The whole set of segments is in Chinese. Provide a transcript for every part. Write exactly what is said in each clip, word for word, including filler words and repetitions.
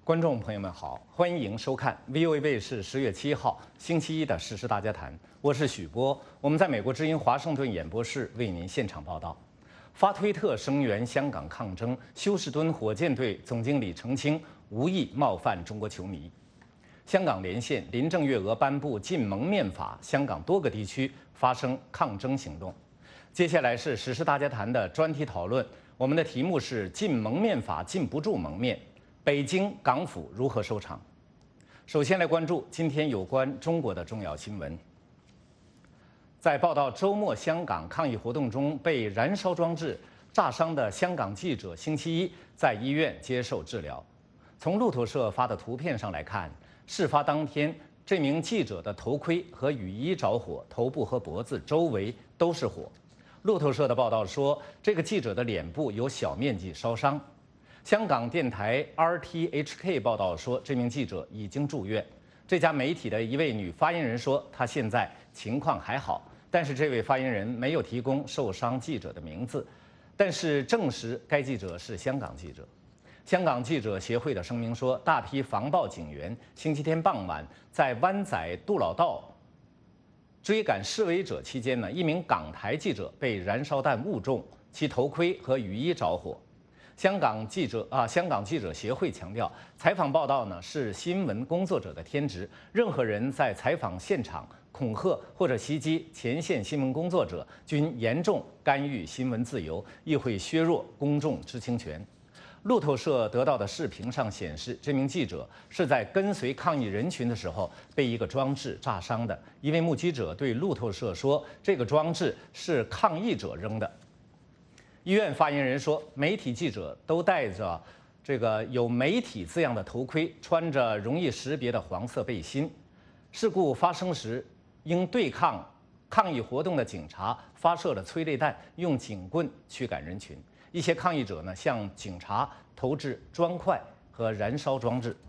观众朋友们好，欢迎收看 V O A 卫视十月七号星期一的时事大家谈，我是许波，我们在美国之音华盛顿演播室为您现场报道。发推特声援香港抗争，休士敦火箭队总经理澄清无意冒犯中国球迷。香港连线，林郑月娥颁布禁蒙面法，香港多个地区发生抗争行动。接下来是时事大家谈的专题讨论，我们的题目是禁蒙面法禁不住蒙面。北京港府如何收场？首先来关注今天有关中国的重要新闻。在报道周末香港抗议活动中被燃烧装置炸伤的香港记者，星期一在医院接受治疗。从路透社发的图片上来看，事发当天，这名记者的头盔和雨衣着火，头部和脖子周围都是火。路透社的报道说，这个记者的脸部有小面积烧伤。香港电台 R T H K 报道说，这名记者已经住院。这家媒体的一位女发言人说，她现在情况还好，但是这位发言人没有提供受伤记者的名字，但是证实该记者是香港记者。香港记者协会的声明说，大批防暴警员星期天傍晚在湾仔杜老道追赶示威者期间呢，一名港台记者被燃烧弹误中，其头盔和雨衣着火。香港记者啊，香港记者协会强调，采访报道呢是新闻工作者的天职，任何人在采访现场恐吓或者袭击前线新闻工作者，均严重干预新闻自由，亦会削弱公众知情权。路透社得到的视频上显示，这名记者是在跟随抗议人群的时候被一个装置炸伤的。一位目击者对路透社说，这个装置是抗议者扔的。医院发言人说，媒体记者都戴着这个有媒体字样的头盔，穿着容易识别的黄色背心。事故发生时，因对抗抗议活动的警察发射了催泪弹，用警棍驱赶人群。一些抗议者呢向警察投掷砖块和燃烧装置。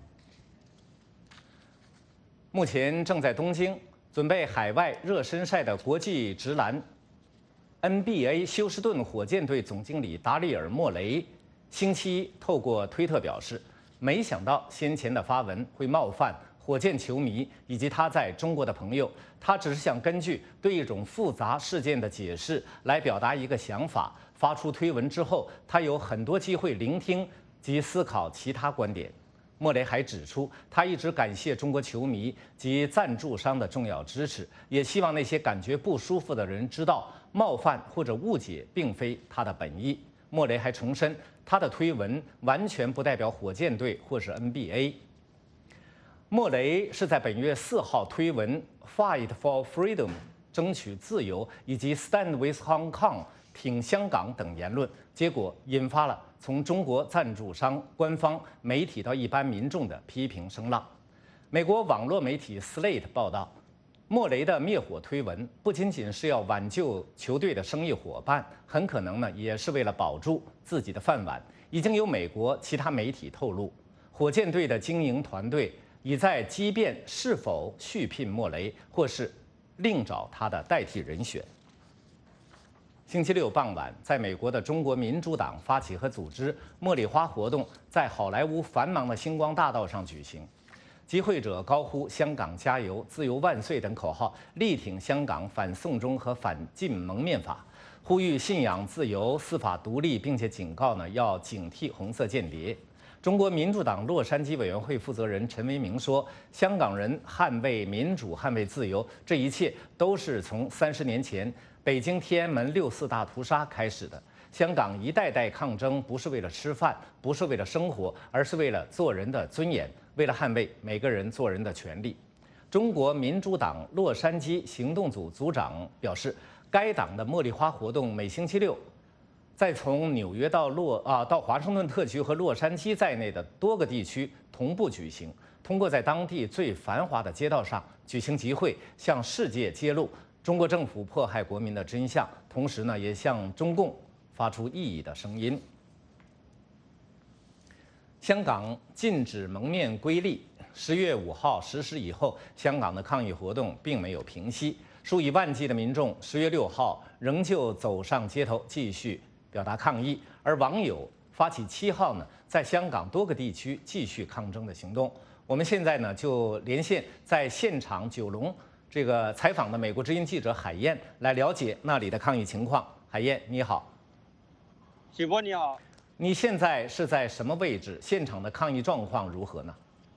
目前正在东京准备海外热身赛的国际职篮 N B A 休斯顿火箭队总经理达里尔·莫雷星期一透过推特表示，没想到先前的发文会冒犯火箭球迷以及他在中国的朋友，他只是想根据对一种复杂事件的解释来表达一个想法。发出推文之后，他有很多机会聆听及思考其他观点。莫雷还指出，他一直感谢中国球迷及赞助商的重要支持，也希望那些感觉不舒服的人知道，冒犯或者误解并非他的本意。莫雷还重申，他的推文完全不代表火箭队或是 N B A。莫雷是在本月四号推文 "Fight for Freedom" 争取自由以及 "Stand with Hong Kong" 挺香港等言论，结果引发了从中国赞助商、官方媒体到一般民众的批评声浪。美国网络媒体 Slate 报道，莫雷的灭火推文不仅仅是要挽救球队的生意伙伴，很可能呢也是为了保住自己的饭碗。已经有美国其他媒体透露，火箭队的经营团队已在激辩是否续聘莫雷，或是另找他的代替人选。星期六傍晚，在美国的中国民主党发起和组织茉莉花活动在好莱坞繁忙的星光大道上举行。集会者高呼“香港加油”、“自由万岁”等口号，力挺香港反送中和反禁蒙面法，呼吁信仰自由、司法独立，并且警告呢要警惕红色间谍。中国民主党洛杉矶委员会负责人陈为民说：“香港人捍卫民主、捍卫自由，这一切都是从三十年前北京天安门六四大屠杀开始的。香港一代代抗争，不是为了吃饭，不是为了生活，而是为了做人的尊严，为了捍卫每个人做人的权利。”中国民主党洛杉矶行动组组长表示，该党的茉莉花活动每星期六在从纽约到洛啊到华盛顿特区和洛杉矶在内的多个地区同步举行，通过在当地最繁华的街道上举行集会，向世界揭露中国政府迫害国民的真相，同时呢，也向中共发出异议的声音。香港禁止蒙面归例，十月五号实施以后，香港的抗议活动并没有平息，数以万计的民众十月六号仍旧走上街头，继续表达抗议，而网友发起七号呢在香港多个地区继续抗争的行动。我们现在呢就连线在现场九龙这个采访的美国之音记者海燕，来了解那里的抗议情况。海燕，你好。 许波，你好。 你现在是在什么位置？现场的抗议状况如何呢？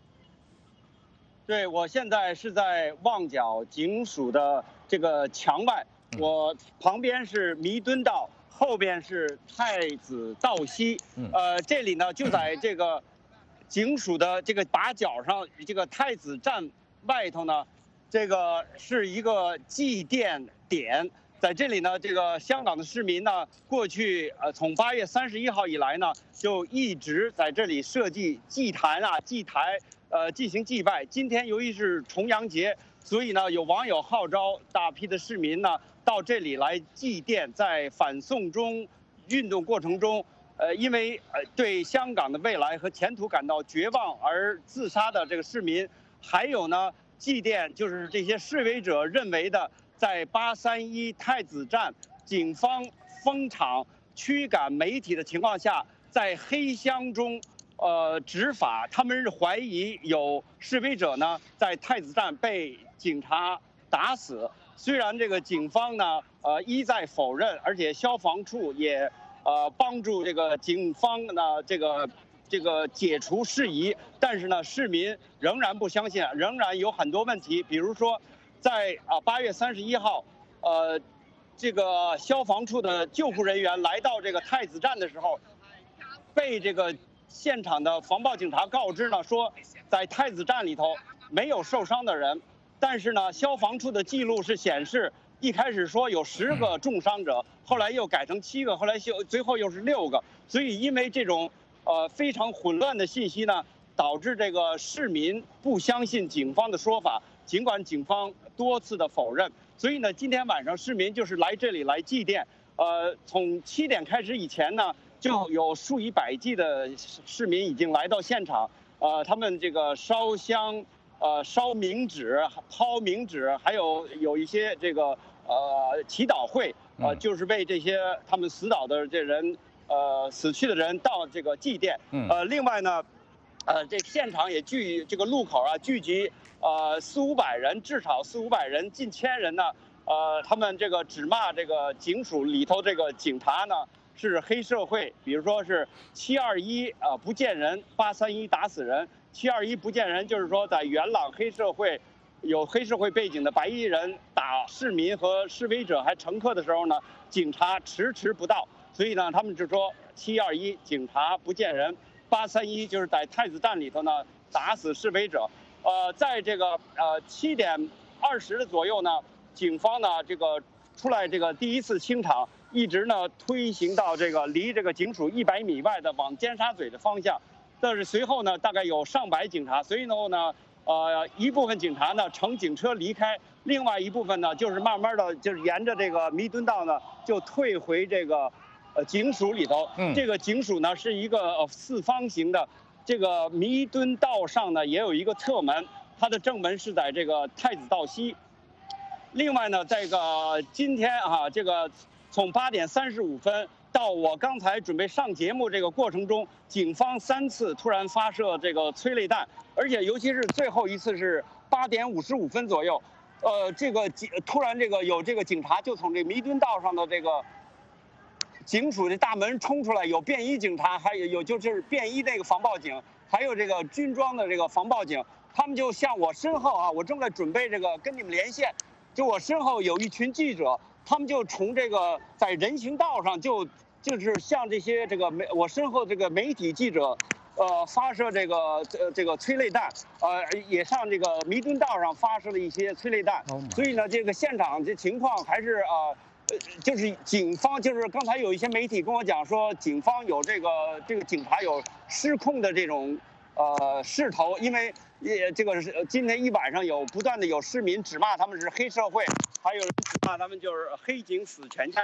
对，我现在是在旺角警署的这个墙外，我旁边是弥敦道，后边是太子道西。呃，这里呢就在这个警署的这个把角上，这个太子站外头呢，这个是一个祭奠点。在这里呢，这个香港的市民呢，过去呃从八月三十一号以来呢，就一直在这里设计祭坛啊、祭台，呃进行祭拜。今天由于是重阳节，所以呢，有网友号召大批的市民呢到这里来祭奠在反送中运动过程中，呃因为呃对香港的未来和前途感到绝望而自杀的这个市民，还有呢祭奠就是这些示威者认为的。在八三一太子站，警方封场驱赶媒体的情况下，在黑箱中，呃执法。他们是怀疑有示威者呢在太子站被警察打死。虽然这个警方呢，呃一再否认，而且消防处也呃帮助这个警方呢这个这个解除事宜，但是呢，市民仍然不相信，仍然有很多问题，比如说。在啊八月三十一号，呃，这个消防处的救护人员来到这个太子站的时候，被这个现场的防暴警察告知呢，说在太子站里头没有受伤的人，但是呢，消防处的记录是显示，一开始说有十个重伤者，后来又改成七个，后来又最后又是六个，所以因为这种呃非常混乱的信息呢，导致这个市民不相信警方的说法。尽管警方多次的否认，所以呢，今天晚上市民就是来这里来祭奠。呃，从七点开始以前呢，就有数以百计的市民已经来到现场。呃，他们这个烧香、呃烧冥纸、抛冥纸，还有有一些这个呃祈祷会，呃，就是为这些他们死倒的这人，呃死去的人到这个祭奠。呃，另外呢，呃，这现场也聚这个路口啊聚集。呃，四五百人，至少四五百人，近千人呢。呃，他们这个指骂这个警署里头这个警察呢是黑社会，比如说是七二一啊不见人，八三一打死人。七二一不见人就是说在元朗黑社会有黑社会背景的白衣人打市民和示威者还乘客的时候呢，警察迟迟不到，所以呢他们就说七二一警察不见人，八三一就是在太子站里头呢打死示威者。呃，在这个呃七点二十的左右呢，警方呢这个出来这个第一次清场，一直呢推行到这个离这个警署一百米外的往尖沙咀的方向。但是随后呢，大概有上百警察，所以呢，呃一部分警察呢乘警车离开，另外一部分呢就是慢慢的就是沿着这个弥敦道呢就退回这个呃警署里头。嗯，这个警署呢是一个呃四方形的。这个弥敦道上呢也有一个侧门，它的正门是在这个太子道西。另外呢，这个今天啊，这个从八点三十五分到我刚才准备上节目这个过程中，警方三次突然发射这个催泪弹，而且尤其是最后一次是八点五十五分左右，呃，这个警突然这个有这个警察就从这弥敦道上的这个。警署的大门冲出来，有便衣警察，还有有就是便衣那个防暴警，还有这个军装的这个防暴警，他们就向我身后啊，我正在准备这个跟你们连线，就我身后有一群记者，他们就从这个在人行道上就就是向这些这个媒我身后这个媒体记者，呃发射这个呃这个催泪弹，呃也上这个弥敦道上发射了一些催泪弹，所以呢这个现场这情况还是啊。呃，就是警方，就是刚才有一些媒体跟我讲说，警方有这个这个警察有失控的这种呃势头，因为也这个是今天一晚上有不断的有市民指骂他们是黑社会，还有人指骂他们就是黑警死全家。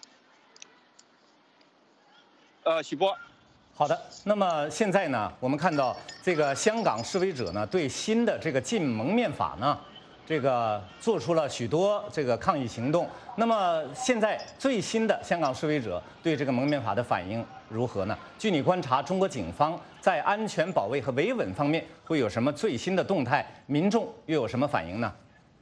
呃，许波。 好的，那么现在呢，我们看到这个香港示威者呢对新的这个禁蒙面法呢。 这个做出了许多这个抗议行动。那么现在最新的香港示威者对这个蒙面法的反应如何呢？据你观察，中国警方在安全保卫和维稳方面会有什么最新的动态？民众又有什么反应呢？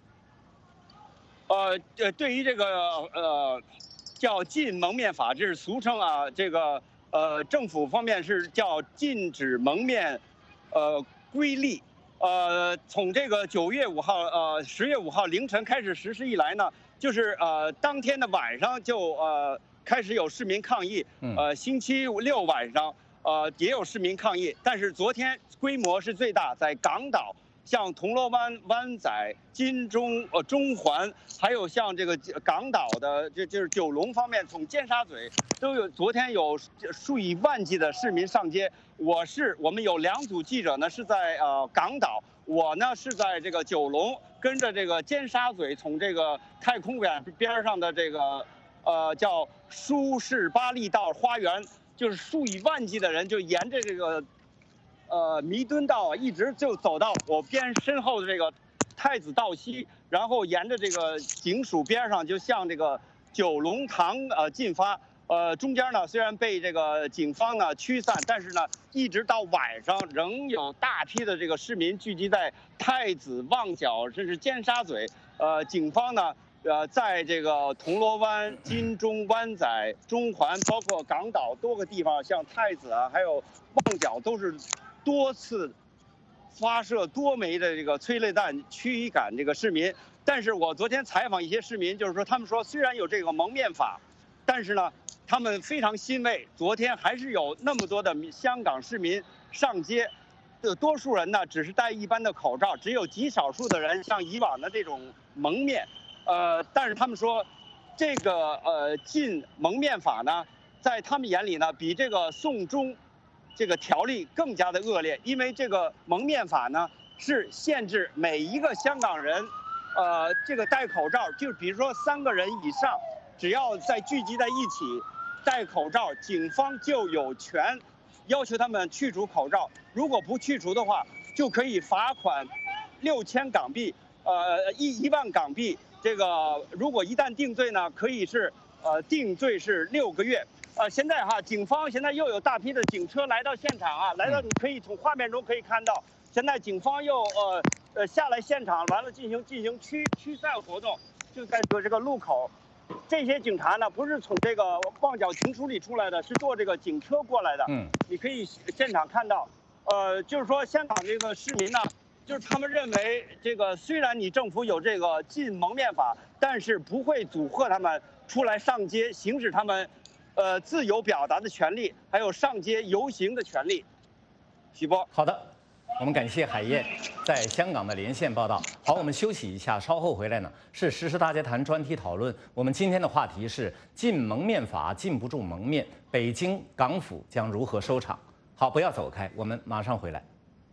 呃，呃，对于这个呃叫禁蒙面法，这是俗称啊，这个呃政府方面是叫禁止蒙面，呃规例。呃，从这个九月五号呃十月五号凌晨开始实施以来呢，就是呃当天的晚上就呃开始有市民抗议，呃星期六晚上呃也有市民抗议，但是昨天规模是最大，在港岛。像铜锣湾、湾仔、金钟、呃中环，还有像这个港岛的，这就是九龙方面，从尖沙咀都有。昨天有数以万计的市民上街。我是我们有两组记者呢，是在呃港岛，我呢是在这个九龙，跟着这个尖沙咀，从这个太空馆边上的这个呃叫舒适巴利道花园，就是数以万计的人就沿着这个。呃，弥敦道一直就走到我边身后的这个太子道西，然后沿着这个警署边上，就向这个九龙塘呃进发。呃，中间呢虽然被这个警方呢驱散，但是呢，一直到晚上仍有大批的这个市民聚集在太子、旺角，甚至尖沙咀。呃，警方呢，呃，在这个铜锣湾、金钟、湾仔、中环，包括港岛多个地方，像太子啊，还有旺角，都是。多次发射多枚的这个催泪弹驱赶这个市民，但是我昨天采访一些市民，就是说他们说虽然有这个蒙面法，但是呢，他们非常欣慰，昨天还是有那么多的香港市民上街，的多数人呢只是戴一般的口罩，只有极少数的人像以往的这种蒙面，呃，但是他们说，这个呃禁蒙面法呢，在他们眼里呢，比这个送中。这个条例更加的恶劣，因为这个蒙面法呢是限制每一个香港人，呃，这个戴口罩，就比如说三个人以上，只要在聚集在一起戴口罩，警方就有权要求他们去除口罩，如果不去除的话，就可以罚款六千港币，呃，一一万港币。这个如果一旦定罪呢，可以是呃定罪是六个月。呃，现在哈，警方现在又有大批的警车来到现场啊，来到你可以从画面中可以看到，现在警方又呃呃下来现场，完了进行进行驱驱散活动，就在这个路口，这些警察呢不是从这个旺角警署里出来的，是坐这个警车过来的。嗯，你可以现场看到，呃，就是说香港这个市民呢，就是他们认为这个虽然你政府有这个禁蒙面法，但是不会阻吓他们出来上街行使他们。呃，自由表达的权利，还有上街游行的权利。许波， 好的，我们感谢海燕在香港的连线报道。好，我们休息一下，稍后回来呢是时事大家谈专题讨论。我们今天的话题是禁蒙面法禁不住蒙面，北京港府将如何收场？好，不要走开，我们马上回来。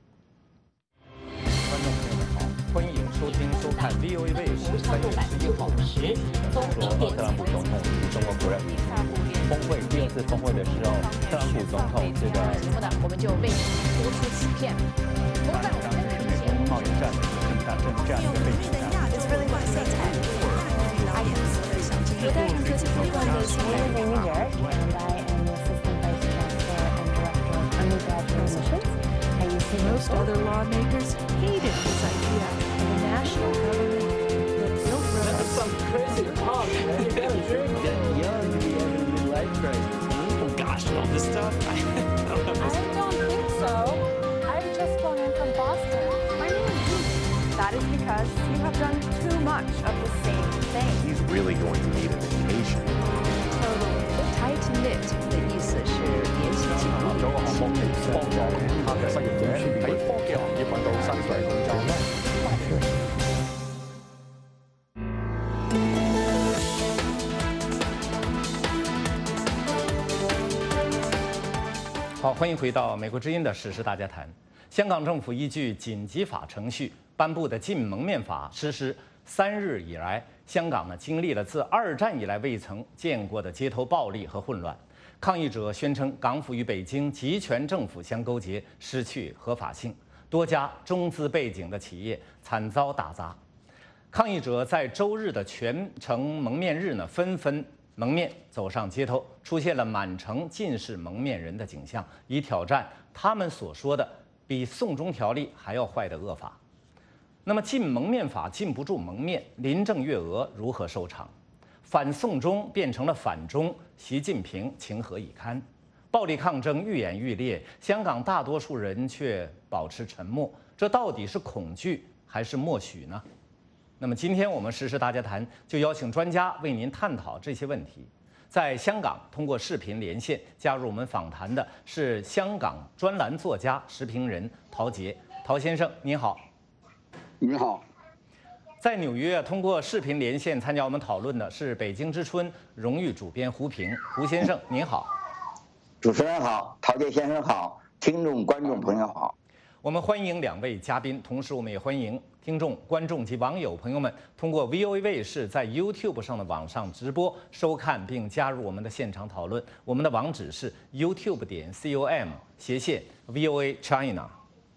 观众朋友们好，欢迎收听收看 V O A 卫视三月十一号时说特朗普总统与中国国人峰会第二次峰会的时候，特朗普总统这个节目呢，我们就为您播出此片。 当时是美国贸易战的一个战争这样一个背景下。 时代上科技不断的前沿的 New York, and I am the Assistant Vice Chancellor and Director of Undergraduate Admissions. I used to Most other lawmakers hated this idea of a national government that built roads. That's some crazy talk, man. You gotta drink. Getting young to be able to do life crisis. Oh gosh, all this stuff. I don't know. I don't think so. I've just flown in from Boston. My name is Ruth. That is because you have done too much of the same thing. He's really going to need a vacation. Totally. Tight knit 的意思是联系紧密。 咗個項目其實幫助其他嘅失業者喺科技行業揾到新嘅工作。 好，欢迎回到美国之音的时事大家谈。香港政府依据紧急法程序颁布的禁蒙面法实施三日以来，香港呢经历了自二战以来未曾见过的街头暴力和混乱。抗议者宣称港府与北京集权政府相勾结，失去合法性，多家中资背景的企业惨遭打砸。 抗议者在周日的全城蒙面日呢，纷纷蒙面走上街头，出现了满城尽是蒙面人的景象，以挑战他们所说的比送中条例还要坏的恶法。那么禁蒙面法禁不住蒙面，林郑月娥如何收场？反送中变成了反中，习近平情何以堪？暴力抗争愈演愈烈，香港大多数人却保持沉默，这到底是恐惧还是默许呢？那么今天我们时事大家谈就邀请专家为您探讨这些问题。在香港通过视频连线加入我们访谈的是香港专栏作家、时评人陶杰。陶先生您好。 你好。 在纽约通过视频连线参加我们讨论的是北京之春荣誉主编胡平。胡先生您好。 主持人好，陶杰先生好，听众观众朋友好。 我们欢迎两位嘉宾，同时我们也欢迎听众、观众及网友朋友们通过 V O A 卫视在 YouTube 上的网上直播收看并加入我们的现场讨论。我们的网址是 YouTube 点 com 斜线 V O A China。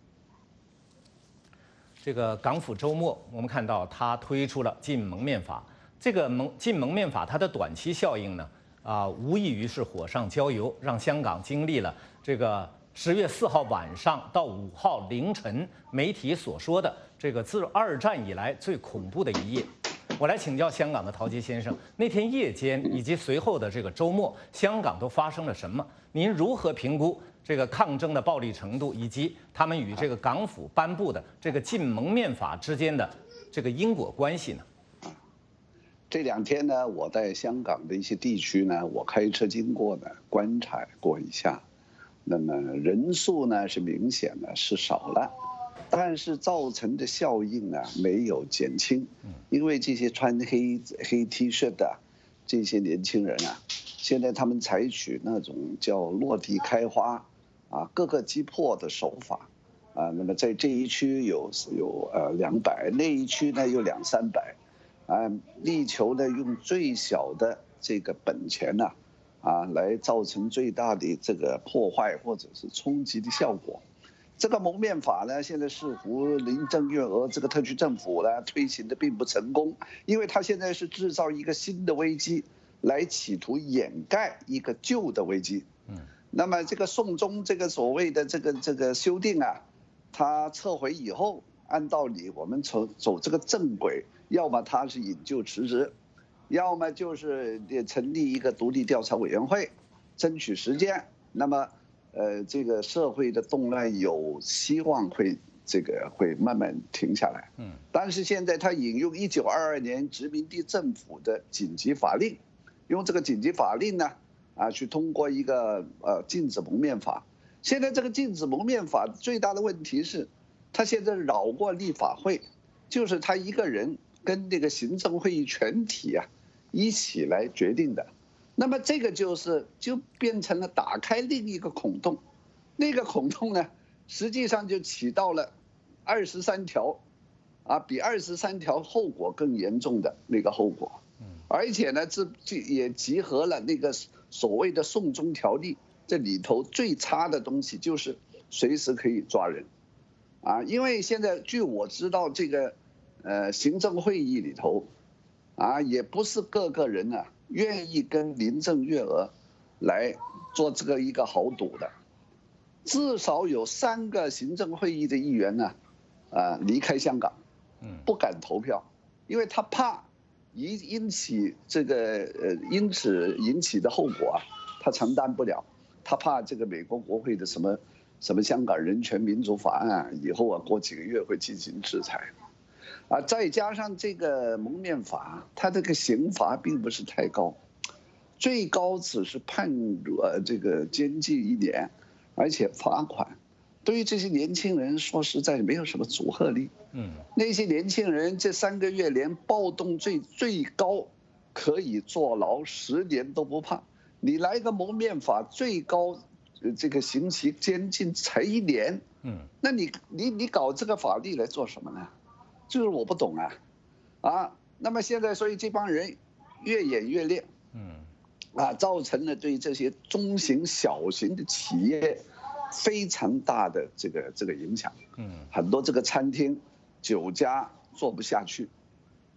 这个港府周末，我们看到他推出了禁蒙面法。这个蒙禁蒙面法，它的短期效应呢，啊、呃，无异于是火上浇油，让香港经历了这个。十月四号晚上到五号凌晨，媒体所说的这个自二战以来最恐怖的一夜。我来请教香港的陶杰先生，那天夜间以及随后的这个周末，香港都发生了什么？您如何评估这个抗争的暴力程度，以及他们与这个港府颁布的这个禁蒙面法之间的这个因果关系呢？ 这两天呢，我在香港的一些地区呢，我开车经过呢，观察过一下。那么人数呢是明显的是少了，但是造成的效应呢没有减轻，因为这些穿黑黑 T 恤的这些年轻人啊，现在他们采取那种叫落地开花啊，各个击破的手法啊，那么在这一区有有呃两百，那一区呢有两三百，啊，力求呢用最小的这个本钱呢、啊。啊，来造成最大的这个破坏或者是冲击的效果。这个蒙面法呢，现在似乎林郑月娥这个特区政府呢推行的并不成功，因为他现在是制造一个新的危机，来企图掩盖一个旧的危机。嗯，那么这个送中这个所谓的这个这个修订啊，它撤回以后，按道理我们走走这个正轨，要么他是引咎辞职。要么就是成立一个独立调查委员会，争取时间。那么，呃，这个社会的动乱有希望会这个会慢慢停下来。嗯。但是现在他引用一九二二年殖民地政府的紧急法令，用这个紧急法令呢，啊，去通过一个呃禁止蒙面法。现在这个禁止蒙面法最大的问题是，他现在绕过立法会，就是他一个人跟这个行政会议全体啊。一起来决定的，那么这个就是就变成了打开另一个孔洞，那个孔洞呢，实际上就起到了二十三条，啊，比二十三条后果更严重的那个后果，而且呢，这这也集合了那个所谓的送中条例，这里头最差的东西就是随时可以抓人，啊，因为现在据我知道，这个呃行政会议里头。啊，也不是各个人呢、啊、愿意跟林郑月娥来做这个一个豪赌的，至少有三个行政会议的议员呢，啊离开香港，不敢投票，因为他怕引引起这个呃因此引起的后果啊，他承担不了，他怕这个美国国会的什么什么香港人权民主法案、啊、以后啊过几个月会进行制裁。啊，再加上这个蒙面法，它这个刑罚并不是太高，最高只是判呃这个监禁一年，而且罚款。对于这些年轻人，说实在没有什么阻吓力。嗯，那些年轻人这三个月连暴动罪最高可以坐牢十年都不怕，你来个蒙面法，最高这个刑期监禁才一年。嗯，那你你你搞这个法律来做什么呢？就是我不懂啊，啊，那么现在所以这帮人越演越烈，嗯，啊，造成了对这些中型、小型的企业非常大的这个这个影响，嗯，很多这个餐厅、酒家做不下去，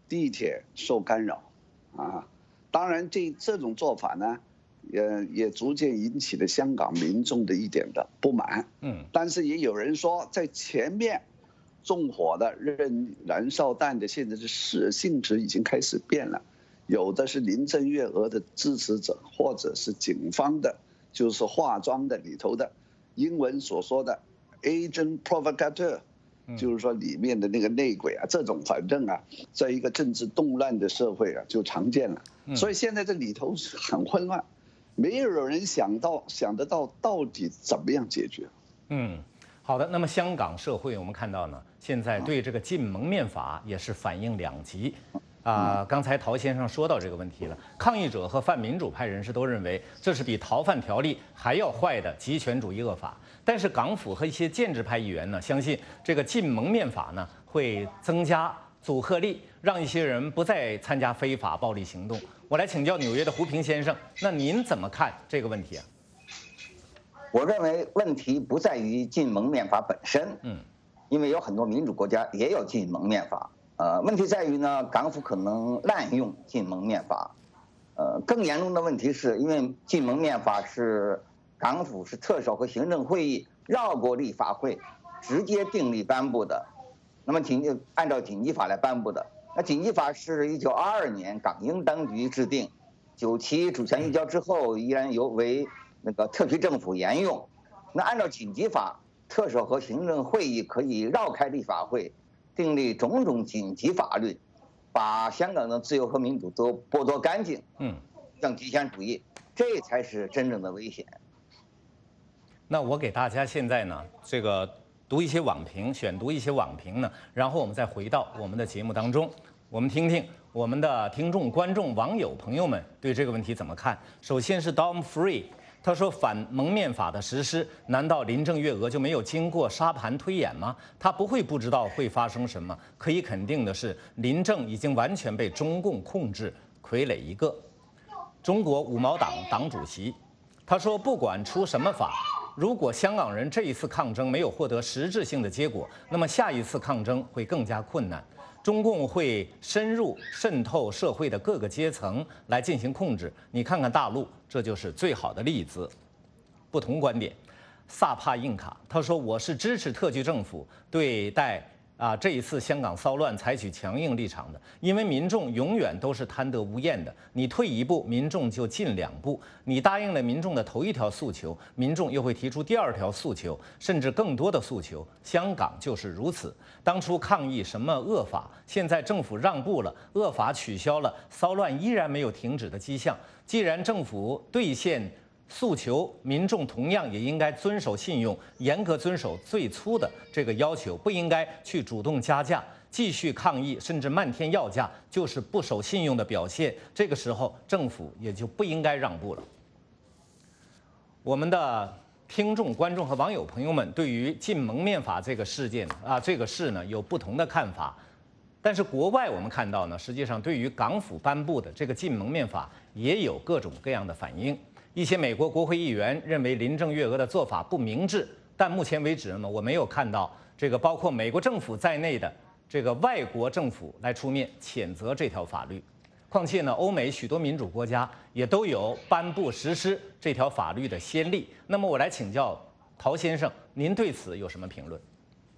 地铁受干扰，啊，当然这这种做法呢，也也逐渐引起了香港民众的一点的不满。嗯，但是也有人说，在前面纵火的、扔燃烧弹的，现在是事性质已经开始变了，有的是林郑月娥的支持者，或者是警方的，就是化妆的里头的，英文所说的 agent provocateur。就是说里面的那个内鬼啊，这种反正啊，在一个政治动乱的社会啊，就常见了。所以现在这里头很混乱，没有人想到想得到到底怎么样解决。 嗯，好的。那么香港社会我们看到呢，现在对这个禁蒙面法也是反应两极。啊、呃，刚才陶先生说到这个问题了，抗议者和泛民主派人士都认为这是比逃犯条例还要坏的极权主义恶法。但是港府和一些建制派议员呢，相信这个禁蒙面法呢会增加阻吓力，让一些人不再参加非法暴力行动。我来请教纽约的胡平先生，那您怎么看这个问题啊？ 我认为问题不在于禁蒙面法本身，嗯，因为有很多民主国家也有禁蒙面法。呃，问题在于呢，港府可能滥用禁蒙面法。呃，更严重的问题是因为禁蒙面法是港府是特首和行政会议绕过立法会，直接订立颁布的。那么紧急按照紧急法来颁布的。那紧急法是一九二二年港英当局制定，九七主权移交之后依然由为那个特区政府沿用。那按照紧急法，特首和行政会议可以绕开立法会，订立种种紧急法律，把香港的自由和民主都剥夺干净。嗯，像极权主义，这才是真正的危险。 那我给大家现在呢，这个读一些网评，选读一些网评呢，然后我们再回到我们的节目当中，我们听听我们的听众、观众、网友朋友们对这个问题怎么看。首先是 Dom Free。他说：“反蒙面法的实施，难道林郑月娥就没有经过沙盘推演吗？他不会不知道会发生什么。可以肯定的是，林郑已经完全被中共控制，傀儡一个。”中国五毛党党主席他说：“不管出什么法，如果香港人这一次抗争没有获得实质性的结果，那么下一次抗争会更加困难。中共会深入渗透社会的各个阶层来进行控制。你看看大陆，这就是最好的例子。”不同观点，萨帕印卡他说：“我是支持特区政府对待啊这一次香港骚乱采取强硬立场的，因为民众永远都是贪得无厌的。你退一步，民众就进两步；你答应了民众的头一条诉求，民众又会提出第二条诉求，甚至更多的诉求。香港就是如此。当初抗议什么恶法，现在政府让步了，恶法取消了，骚乱依然没有停止的迹象。既然政府兑现诉求，民众同样也应该遵守信用，严格遵守最初的这个要求，不应该去主动加价，继续抗议，甚至漫天要价，就是不守信用的表现。这个时候，政府也就不应该让步了。”我们的听众、观众和网友朋友们对于禁蒙面法这个事件啊，这个事呢有不同的看法。但是国外我们看到呢，实际上对于港府颁布的这个禁蒙面法也有各种各样的反应。一些美国国会议员认为林郑月娥的做法不明智，但目前为止呢，我没有看到这个包括美国政府在内的这个外国政府来出面谴责这条法律。况且呢，欧美许多民主国家也都有颁布实施这条法律的先例。那么我来请教陶先生，您对此有什么评论？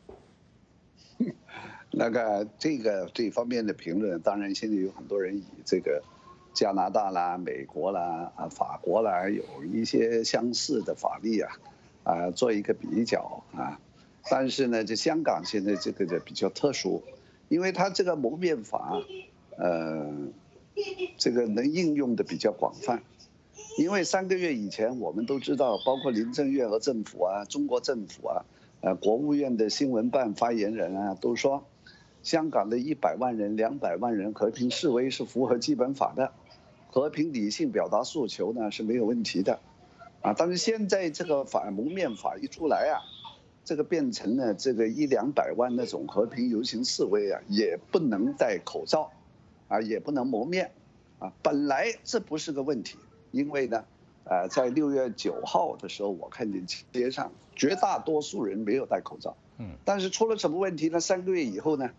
那个这个这方面的评论，当然现在有很多人以这个加拿大啦、美国啦、啊法国啦有一些相似的法律啊，啊做一个比较啊。但是呢，这香港现在这个就比较特殊，因为它这个蒙面法，呃，这个能应用的比较广泛。因为三个月以前，我们都知道，包括林郑月娥政府啊、中国政府啊、呃国务院的新闻办发言人啊，都说，香港的一百万人、两百万人和平示威是符合基本法的，和平理性表达诉求呢是没有问题的，啊，但是现在这个反蒙面法一出来啊，这个变成了这个一两百万那种和平游行示威啊，也不能戴口罩，啊，也不能蒙面，啊，本来这不是个问题，因为呢，呃，在六月九号的时候，我看见街上绝大多数人没有戴口罩，嗯，但是出了什么问题呢？三个月以后呢，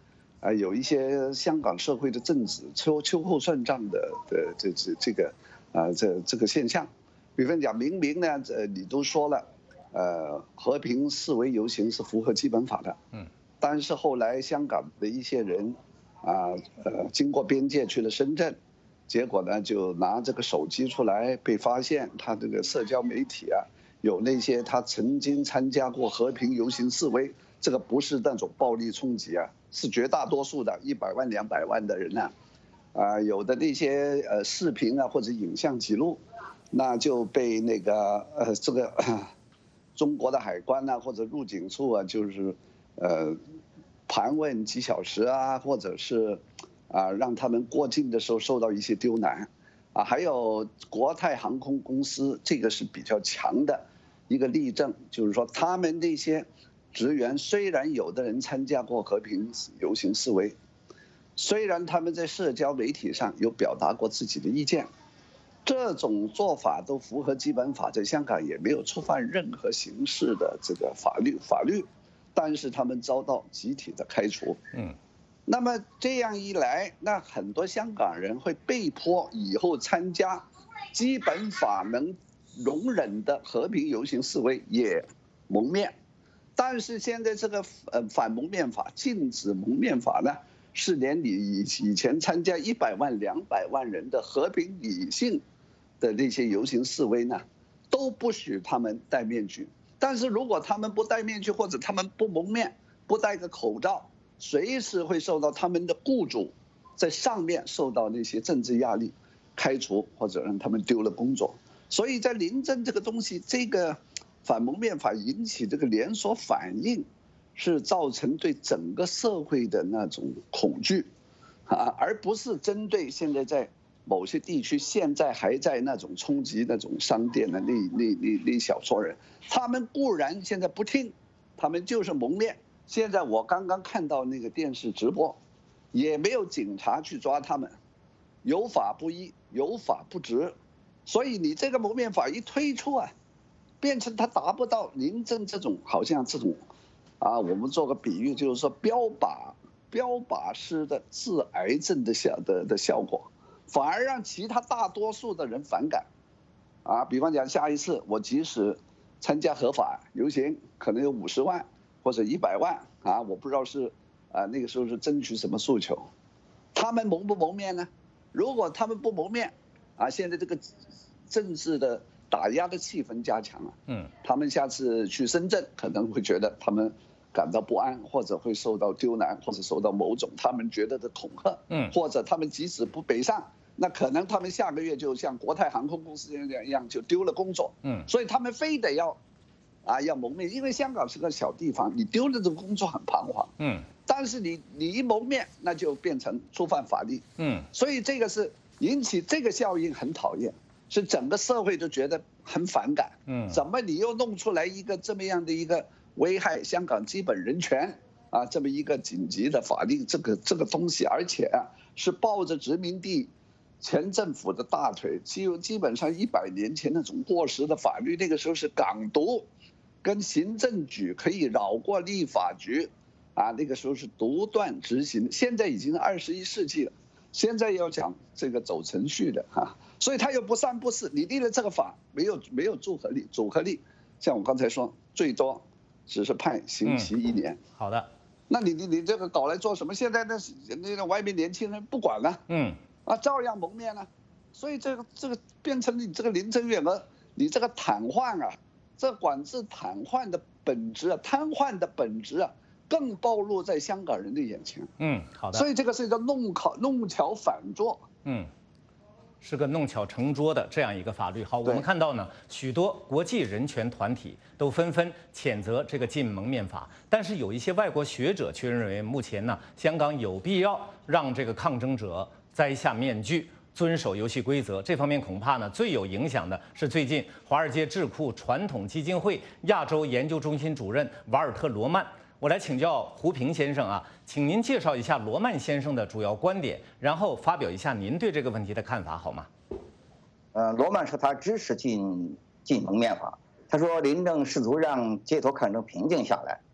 啊，有一些香港社会的政治秋秋后算账的的这这这个啊这这个现象。比方讲，明明呢，呃，你都说了，呃，和平示威游行是符合基本法的，嗯，但是后来香港的一些人啊，呃，经过边界去了深圳。结果呢，就拿这个手机出来，被发现他这个社交媒体啊，有那些他曾经参加过和平游行示威，这个不是那种暴力冲击啊，是绝大多数的一百万、两百万的人呐、啊，啊，有的那些呃视频啊或者影像记录，那就被那个呃这个中国的海关啊或者入境处啊，就是呃盘问几小时啊，或者是。啊，让他们过境的时候受到一些刁难，啊，还有国泰航空公司，这个是比较强的一个例证，就是说他们那些职员虽然有的人参加过和平游行示威，虽然他们在社交媒体上有表达过自己的意见，这种做法都符合基本法，在香港也没有触犯任何形式的这个法律法律，但是他们遭到集体的开除，嗯。那么这样一来，那很多香港人会被迫以后参加基本法能容忍的和平游行示威也蒙面，但是现在这个呃反蒙面法、禁止蒙面法呢，是连你以以前参加一百万、两百万人的和平理性的那些游行示威呢，都不许他们戴面具。但是如果他们不戴面具，或者他们不蒙面、不戴个口罩，随时会受到他们的雇主在上面受到那些政治压力，开除或者让他们丢了工作。所以在临阵这个东西，这个反蒙面法引起这个连锁反应，是造成对整个社会的那种恐惧，啊，而不是针对现在在某些地区现在还在那种冲击那种商店的那那那那小撮人，他们固然现在不听，他们就是蒙面。现在我刚刚看到那个电视直播，也没有警察去抓他们，有法不依，有法不执，所以你这个蒙面法一推出啊，变成它达不到临阵这种好像这种，啊，我们做个比喻，就是说标靶标靶式的治癌症的效的的效果，反而让其他大多数的人反感，啊，比方讲下一次我即使参加合法游行，可能有五十万。或者一百万啊，我不知道是啊那个时候是争取什么诉求，他们蒙不蒙面呢？如果他们不蒙面，啊，现在这个政治的打压的气氛加强了，嗯，他们下次去深圳可能会觉得他们感到不安，或者会受到刁难，或者受到某种他们觉得的恐吓，嗯，或者他们即使不北上，那可能他们下个月就像国泰航空公司这样一样就丢了工作，嗯，所以他们非得要。啊，要蒙面，因为香港是个小地方，你丢了这个工作很彷徨。嗯，但是你你一蒙面，那就变成触犯法律。嗯，所以这个是引起这个效应很讨厌，是整个社会都觉得很反感。嗯，怎么你又弄出来一个这么样的一个危害香港基本人权啊这么一个紧急的法律这个这个东西，而且啊是抱着殖民地前政府的大腿，基基本上一百年前那种过时的法律，那个时候是港独。跟行政局可以绕过立法局，啊，那个时候是独断执行。现在已经二十一世纪了，现在要讲这个走程序的哈，所以他又不三不四。你立了这个法，没有没有组合力，组合力，像我刚才说，最多只是判刑期一年。 嗯、好的， 那你你你这个搞来做什么？现在那那个外面年轻人不管了，嗯，啊，照样蒙面了，所以这个这个变成你这个林郑月娥，你这个瘫痪啊。这管制瘫痪的本质啊，瘫痪的本质啊，更暴露在香港人的眼前。 嗯，好的。 所以这个是一个弄巧弄巧反拙。 嗯，是个弄巧成拙的这样一个法律。好，我们看到呢，许多国际人权团体都纷纷谴责这个禁蒙面法，但是有一些外国学者却认为，目前呢，香港有必要让这个抗争者摘下面具。遵守游戏规则，这方面恐怕呢最有影响的是最近华尔街智库传统基金会亚洲研究中心主任瓦尔特·罗曼。我来请教胡平先生啊，请您介绍一下罗曼先生的主要观点，然后发表一下您对这个问题的看法，好吗？ 呃，罗曼说他支持禁禁蒙面法，他说林郑试图让街头抗争平静下来，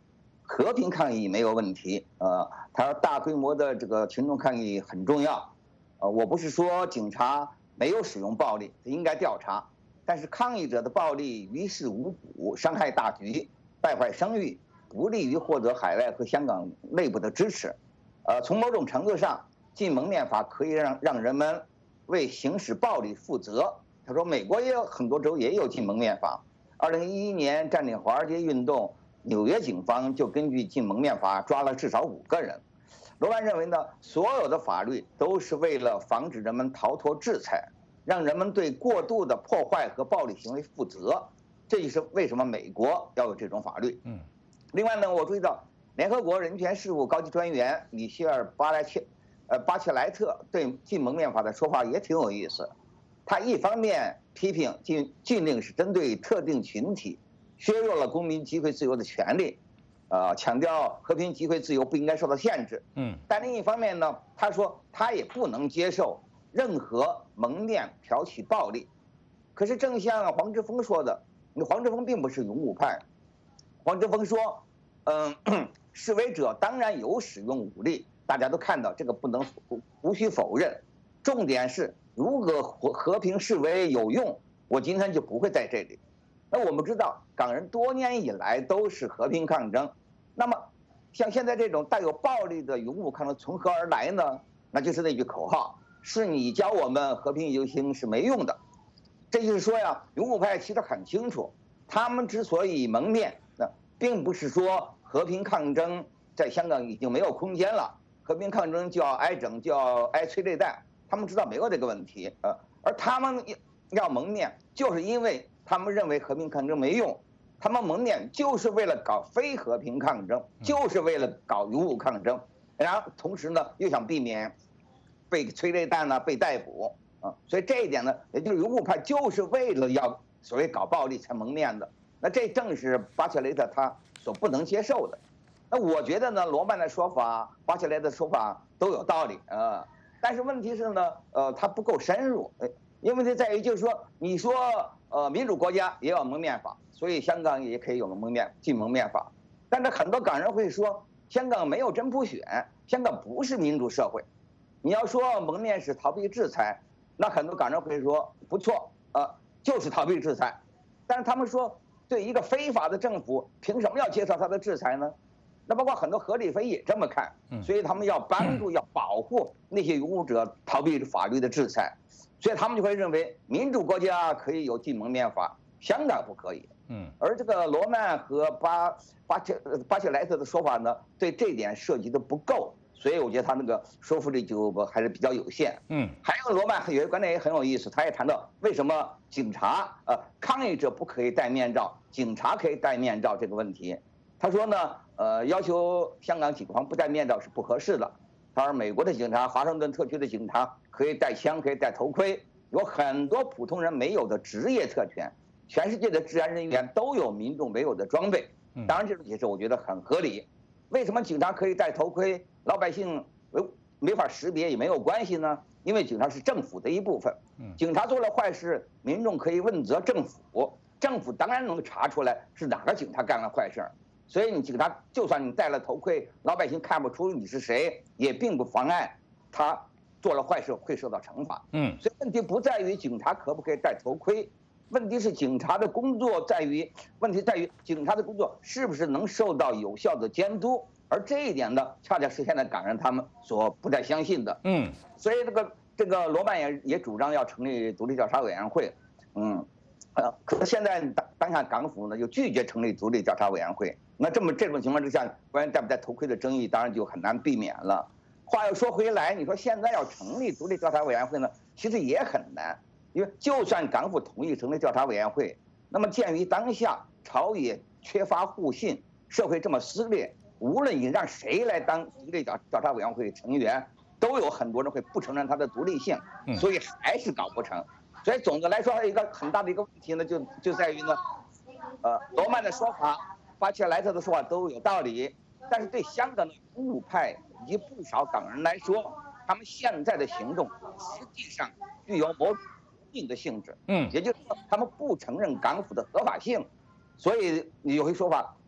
和平抗议没有问题，呃，他说大规模的这个群众抗议很重要，呃，我不是说警察没有使用暴力，应该调查，但是抗议者的暴力于事无补，伤害大局，败坏声誉，不利于获得海外和香港内部的支持，呃，从某种程度上，禁蒙面法可以让让人们为行使暴力负责。他说，美国也有很多州也有禁蒙面法，二零一一年占领华尔街运动。纽约警方就根据禁蒙面法抓了至少五个人。罗曼认为呢，所有的法律都是为了防止人们逃脱制裁，让人们对过度的破坏和暴力行为负责。这就是为什么美国要有这种法律。嗯。另外呢，我注意到联合国人权事务高级专员米歇尔·巴莱切，呃巴切莱特对禁蒙面法的说法也挺有意思。他一方面批评禁禁令是针对特定群体。削弱了公民集会自由的权利，呃，强调和平集会自由不应该受到限制。嗯，但另一方面呢，他说他也不能接受任何蒙面挑起暴力。可是正像黄之锋说的，黄之锋并不是勇武派。黄之锋说，嗯，示威者当然有使用武力，大家都看到这个不能无需否认。重点是，如果和和平示威有用，我今天就不会在这里。那我们知道，港人多年以来都是和平抗争。那么，像现在这种带有暴力的勇武抗争从何而来呢？那就是那句口号：是你教我们和平游行是没用的。这就是说呀，勇武派其实很清楚，他们之所以蒙面，那并不是说和平抗争在香港已经没有空间了，和平抗争就要挨整，就要挨催泪弹。他们知道没有这个问题，呃，而他们要蒙面，就是因为。他们认为和平抗争没用，他们蒙面就是为了搞非和平抗争，就是为了搞勇武抗争，然后同时呢又想避免被催泪弹呢被逮捕啊，所以这一点呢，也就是勇武派就是为了要所谓搞暴力才蒙面的。那这正是巴切雷特他所不能接受的。那我觉得呢，罗曼的说法、巴切雷特的说法都有道理啊、呃，但是问题是呢，呃，他不够深入，因为问题在于就是说，你说。呃，民主国家也有蒙面法，所以香港也可以有蒙面禁蒙面法。但是很多港人会说，香港没有真普选，香港不是民主社会。你要说蒙面是逃避制裁，那很多港人会说不错，呃，就是逃避制裁。但是他们说，对一个非法的政府，凭什么要接受他的制裁呢？那包括很多合理非也这么看，所以他们要帮助、要保护那些拥护者逃避法律的制裁。所以他们就会认为民主国家可以有禁蒙面法，香港不可以。嗯，而这个罗曼和巴巴切巴切莱特的说法呢，对这点涉及的不够，所以我觉得他那个说服力就还是比较有限。嗯，还有罗曼有一个观点也很有意思，他也谈到为什么警察呃抗议者不可以戴面罩，警察可以戴面罩这个问题。他说呢，呃，要求香港警方不戴面罩是不合适的。他说，美国的警察，华盛顿特区的警察可以带枪，可以戴头盔，有很多普通人没有的职业特权。全世界的治安人员都有民众没有的装备。当然，这种解释我觉得很合理。为什么警察可以戴头盔，老百姓没法识别也没有关系呢？因为警察是政府的一部分。警察做了坏事，民众可以问责政府，政府当然能查出来是哪个警察干了坏事。所以你警察就算你戴了头盔，老百姓看不出你是谁，也并不妨碍他做了坏事会受到惩罚。嗯，所以问题不在于警察可不可以戴头盔，问题是警察的工作在于，问题在于警察的工作是不是能受到有效的监督，而这一点呢，恰恰是现在港人他们所不太相信的。嗯，所以这个这个罗曼也也主张要成立独立调查委员会。嗯。呃，可是现在当当下港府呢又拒绝成立独立调查委员会，那这么这种情况之下，关于戴不戴头盔的争议当然就很难避免了。话又说回来，你说现在要成立独立调查委员会呢，其实也很难，因为就算港府同意成立调查委员会，那么鉴于当下朝野缺乏互信，社会这么撕裂，无论你让谁来当独立调调查委员会成员，都有很多人会不承认它的独立性，所以还是搞不成。所以总的来说，还有一个很大的一个问题呢，就就在于呢，呃，罗曼的说法、巴切莱特的说法都有道理，但是对香港的勇武派以及不少港人来说，他们现在的行动实际上具有某种性的性质，嗯，也就是说他们不承认港府的合法性，所以有一说法，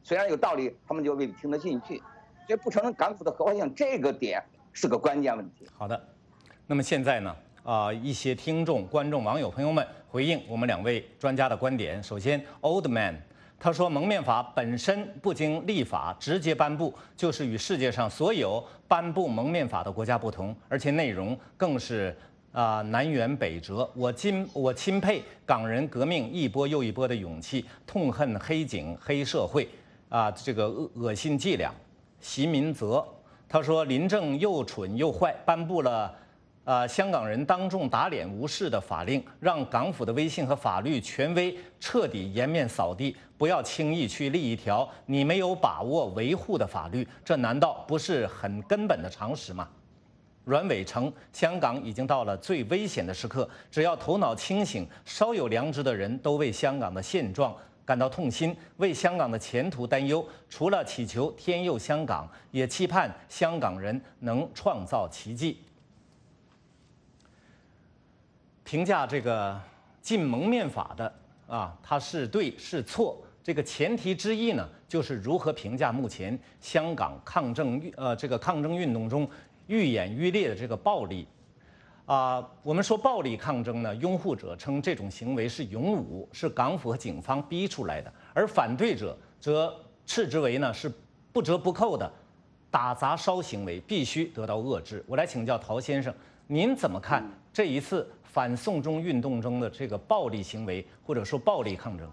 虽然有道理，他们就未必听得进去。所以不承认港府的合法性这个点是个关键问题。 好的，那么现在呢，啊、呃，一些听众、观众、网友朋友们回应我们两位专家的观点。首先 ，Old Man 他说，蒙面法本身不经立法直接颁布，就是与世界上所有颁布蒙面法的国家不同，而且内容更是啊、呃、南辕北辙。我钦我钦佩港人革命一波又一波的勇气，痛恨黑警、黑社会啊、呃、这个恶恶心伎俩。席民泽他说，林郑又蠢又坏，颁布了。呃，香港人当众打脸无视的法令，让港府的威信和法律权威彻底颜面扫地。不要轻易去立一条你没有把握维护的法律，这难道不是很根本的常识吗？阮伟成，香港已经到了最危险的时刻，只要头脑清醒、稍有良知的人都为香港的现状感到痛心，为香港的前途担忧。除了祈求天佑香港，也期盼香港人能创造奇迹。评价这个禁蒙面法的啊，它是对是错，这个前提之一呢，就是如何评价目前香港抗争呃这个抗争运动中愈演愈烈的这个暴力。啊，我们说暴力抗争呢，拥护者称这种行为是勇武，是港府和警方逼出来的，而反对者则斥之为呢是不折不扣的打砸烧行为，必须得到遏制。我来请教陶先生，您怎么看这一次反送中运动中的这个暴力行为，或者说暴力抗争？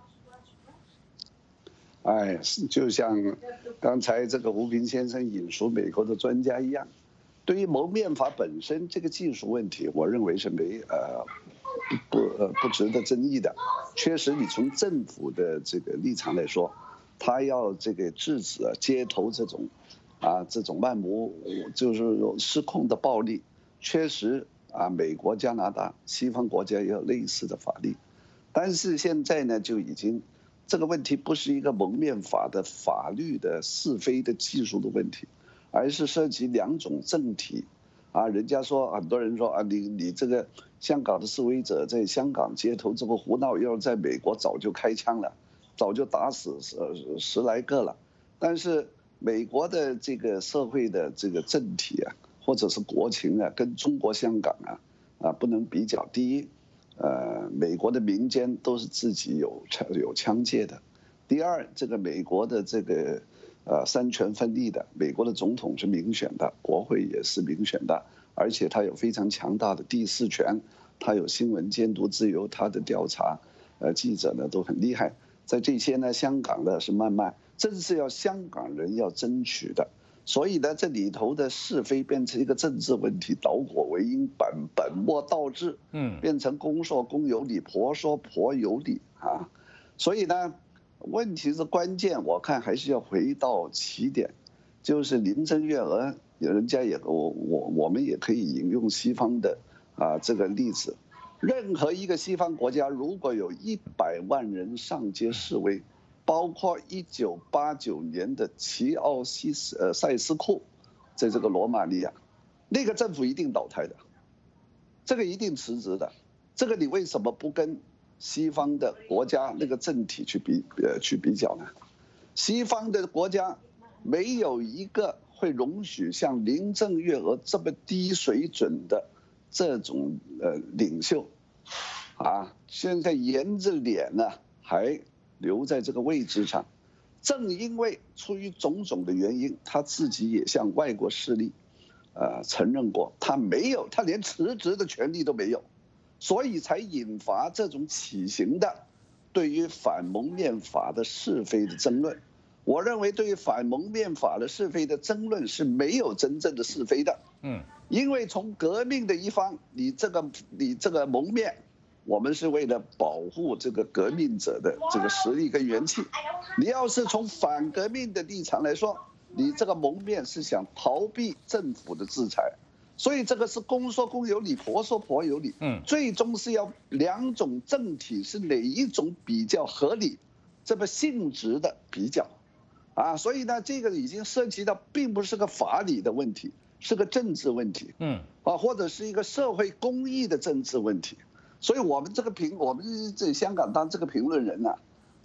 哎，就像刚才这个吴平先生引述美国的专家一样，对于蒙面法本身这个技术问题，我认为是没呃不呃不值得争议的。确实，你从政府的这个立场来说，他要这个制止街头这种啊这种漫无就是失控的暴力，确实。啊，美国、加拿大、西方国家也有类似的法律，但是现在呢，就已经这个问题不是一个蒙面法的法律的是非的技术的问题，而是涉及两种政体。啊，人家说很多人说啊，你你这个香港的示威者在香港街头这么胡闹，要在美国早就开枪了，早就打死十十来个了。但是美国的这个社会的这个政体啊。或者是国情啊，跟中国香港啊啊不能比较。第一，呃，美国的民间都是自己有枪有枪械的；第二，这个美国的这个呃三权分立的，美国的总统是民选的，国会也是民选的，而且它有非常强大的第四权，它有新闻监督自由，它的调查呃记者呢都很厉害。在这些呢，香港的是慢慢，正是要香港人要争取的。所以呢，这里头的是非变成一个政治问题，导果为因，本本末倒置，嗯，变成公说公有理，婆说婆有理啊。所以呢，问题是关键，我看还是要回到起点，就是林郑月娥，人家也我我我们也可以引用西方的啊这个例子，任何一个西方国家如果有一百万人上街示威。包括一九八九年的齐奥西斯呃塞斯库，在这个罗马尼亚，那个政府一定倒台的，这个一定辞职的，这个你为什么不跟西方的国家那个政体去比呃去比较呢？西方的国家没有一个会容许像林郑月娥这么低水准的这种呃领袖，啊，现在沿着脸呢还。留在这个位置上，正因为出于种种的原因，他自己也向外国势力，呃，承认过他没有，他连辞职的权利都没有，所以才引发这种起行的对于反蒙面法的是非的争论。我认为，对于反蒙面法的是非的争论是没有真正的是非的，嗯，因为从革命的一方，你这个你这个蒙面。我们是为了保护这个革命者的这个实力跟元气。你要是从反革命的立场来说，你这个蒙面是想逃避政府的制裁，所以这个是公说公有理，婆说婆有理。嗯，最终是要两种政体是哪一种比较合理，这么性质的比较，啊，所以呢，这个已经涉及到并不是个法理的问题，是个政治问题。嗯，啊，或者是一个社会公益的政治问题。所以我们这个评，我们在香港当这个评论人呢、啊，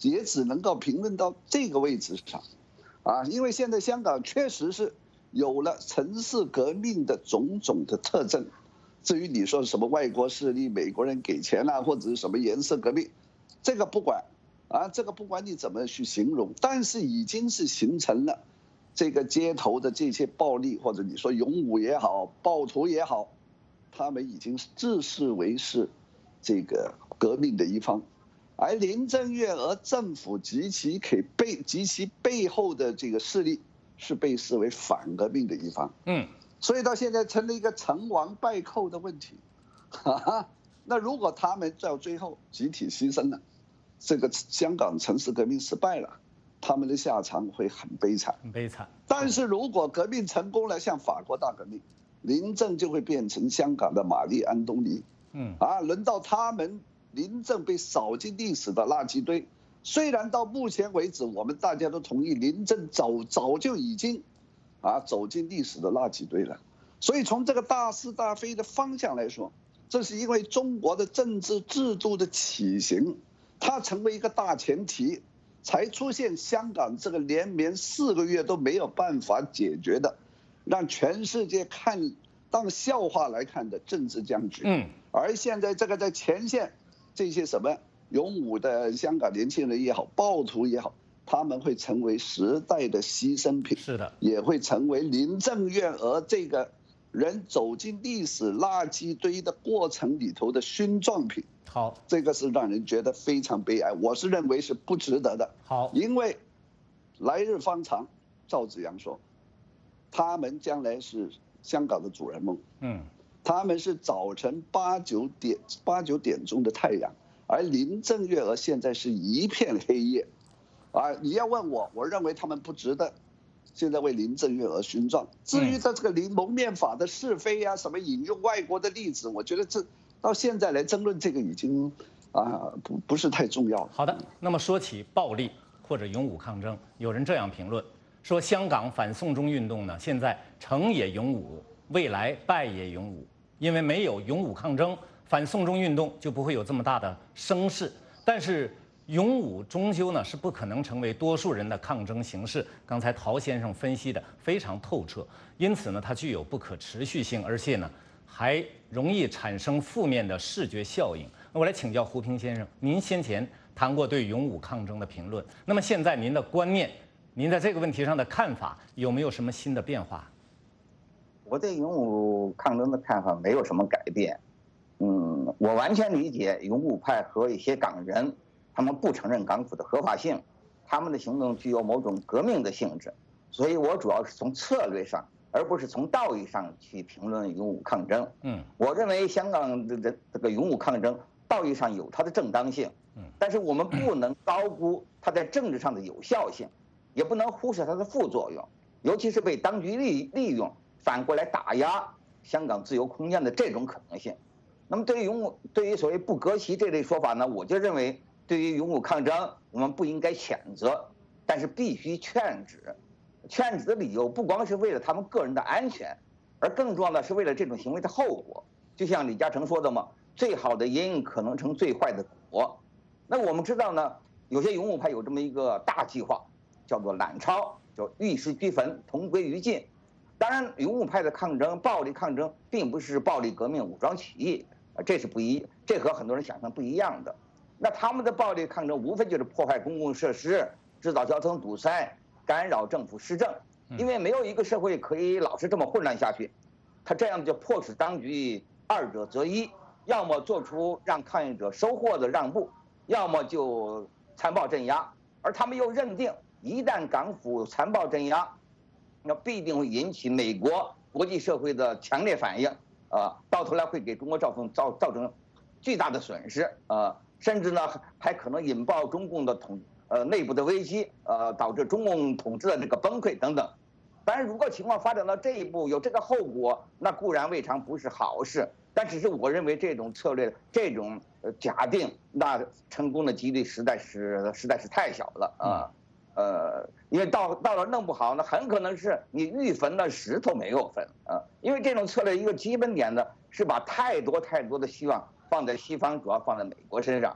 也只能够评论到这个位置上，啊，因为现在香港确实是有了城市革命的种种的特征。至于你说什么外国势力、美国人给钱啦、啊，或者是什么颜色革命，这个不管，啊，这个不管你怎么去形容，但是已经是形成了这个街头的这些暴力，或者你说勇武也好、暴徒也好，他们已经自视为是这个革命的一方。而林郑月娥政府及其可背及其背后的这个势力是被视为反革命的一方，嗯，所以到现在成了一个成王败寇的问题，哈哈。那如果他们到最后集体牺牲了，这个香港城市革命失败了，他们的下场会很悲惨， 很悲惨。 但是如果革命成功了，像法国大革命，林郑就会变成香港的玛丽·安东尼，嗯，啊，轮到他们。林郑被扫进历史的垃圾堆，虽然到目前为止，我们大家都同意林郑早早就已经，啊，走进历史的垃圾堆了。所以从这个大是大非的方向来说，这是因为中国的政治制度的起形，它成为一个大前提，才出现香港这个连绵四个月都没有办法解决的，让全世界看当笑话来看的政治僵局。嗯，而现在这个在前线。这些什么勇武的香港年轻人也好，暴徒也好，他们会成为时代的牺牲品， 是的， 也会成为林郑月娥这个人走进历史垃圾堆的过程里头的熏撞品。 好， 这个是让人觉得非常悲哀，我是认为是不值得的。 好， 因为来日方长，赵紫阳说，他们将来是香港的主人翁。嗯。他们是早晨八九点八九点钟的太阳，而林郑月娥现在是一片黑夜，啊！你要问我，我认为他们不值得现在为林郑月娥熏撞。至于在这个林蒙面法的是非呀、啊，什么引用外国的例子，我觉得这到现在来争论这个已经啊不不是太重要了。 好的，那么说起暴力或者勇武抗争，有人这样评论说，香港反送中运动呢，现在成也勇武，未来败也勇武。因为没有勇武抗争，反送中运动就不会有这么大的声势。但是勇武终究呢是不可能成为多数人的抗争形式。刚才陶先生分析的非常透彻，因此呢它具有不可持续性，而且呢还容易产生负面的视觉效应。那我来请教胡平先生，您先前谈过对勇武抗争的评论，那么现在您的观念，您在这个问题上的看法有没有什么新的变化？ 我对勇武抗争的看法没有什么改变，嗯，我完全理解勇武派和一些港人，他们不承认港府的合法性，他们的行动具有某种革命的性质，所以我主要是从策略上，而不是从道义上去评论勇武抗争。嗯，我认为香港的这这个勇武抗争道义上有它的正当性，嗯，但是我们不能高估它在政治上的有效性，也不能忽视它的副作用，尤其是被当局利利用。反过来打压香港自由空间的这种可能性。那么对于勇武，对于所谓不割席这类说法呢，我就认为对于勇武抗争，我们不应该谴责，但是必须劝止。劝止的理由不光是为了他们个人的安全，而更重要的是为了这种行为的后果。就像李嘉诚说的嘛，最好的因可能成最坏的果。那我们知道呢，有些勇武派有这么一个大计划，叫做揽抄，叫玉石俱焚，同归于尽。当然，勇武派的抗争、暴力抗争，并不是暴力革命、武装起义，这是不一，这和很多人想象不一样的。那他们的暴力抗争，无非就是破坏公共设施、制造交通堵塞、干扰政府施政。因为没有一个社会可以老是这么混乱下去，他这样就迫使当局二者择一，要么做出让抗议者收获的让步，要么就残暴镇压。而他们又认定，一旦港府残暴镇压，那必定会引起美国国际社会的强烈反应，啊，到头来会给中国造成造造成巨大的损失，呃，甚至呢还可能引爆中共的统呃内部的危机，呃，导致中共统治的这个崩溃等等。当然，如果情况发展到这一步，有这个后果，那固然未尝不是好事。但只是我认为这种策略、这种呃假定，那成功的几率实在是实在是太小了啊。呃，因为到到了弄不好呢，很可能是你玉焚了石头没有焚啊。因为这种策略一个基本点呢，是把太多太多的希望放在西方，主要放在美国身上，啊，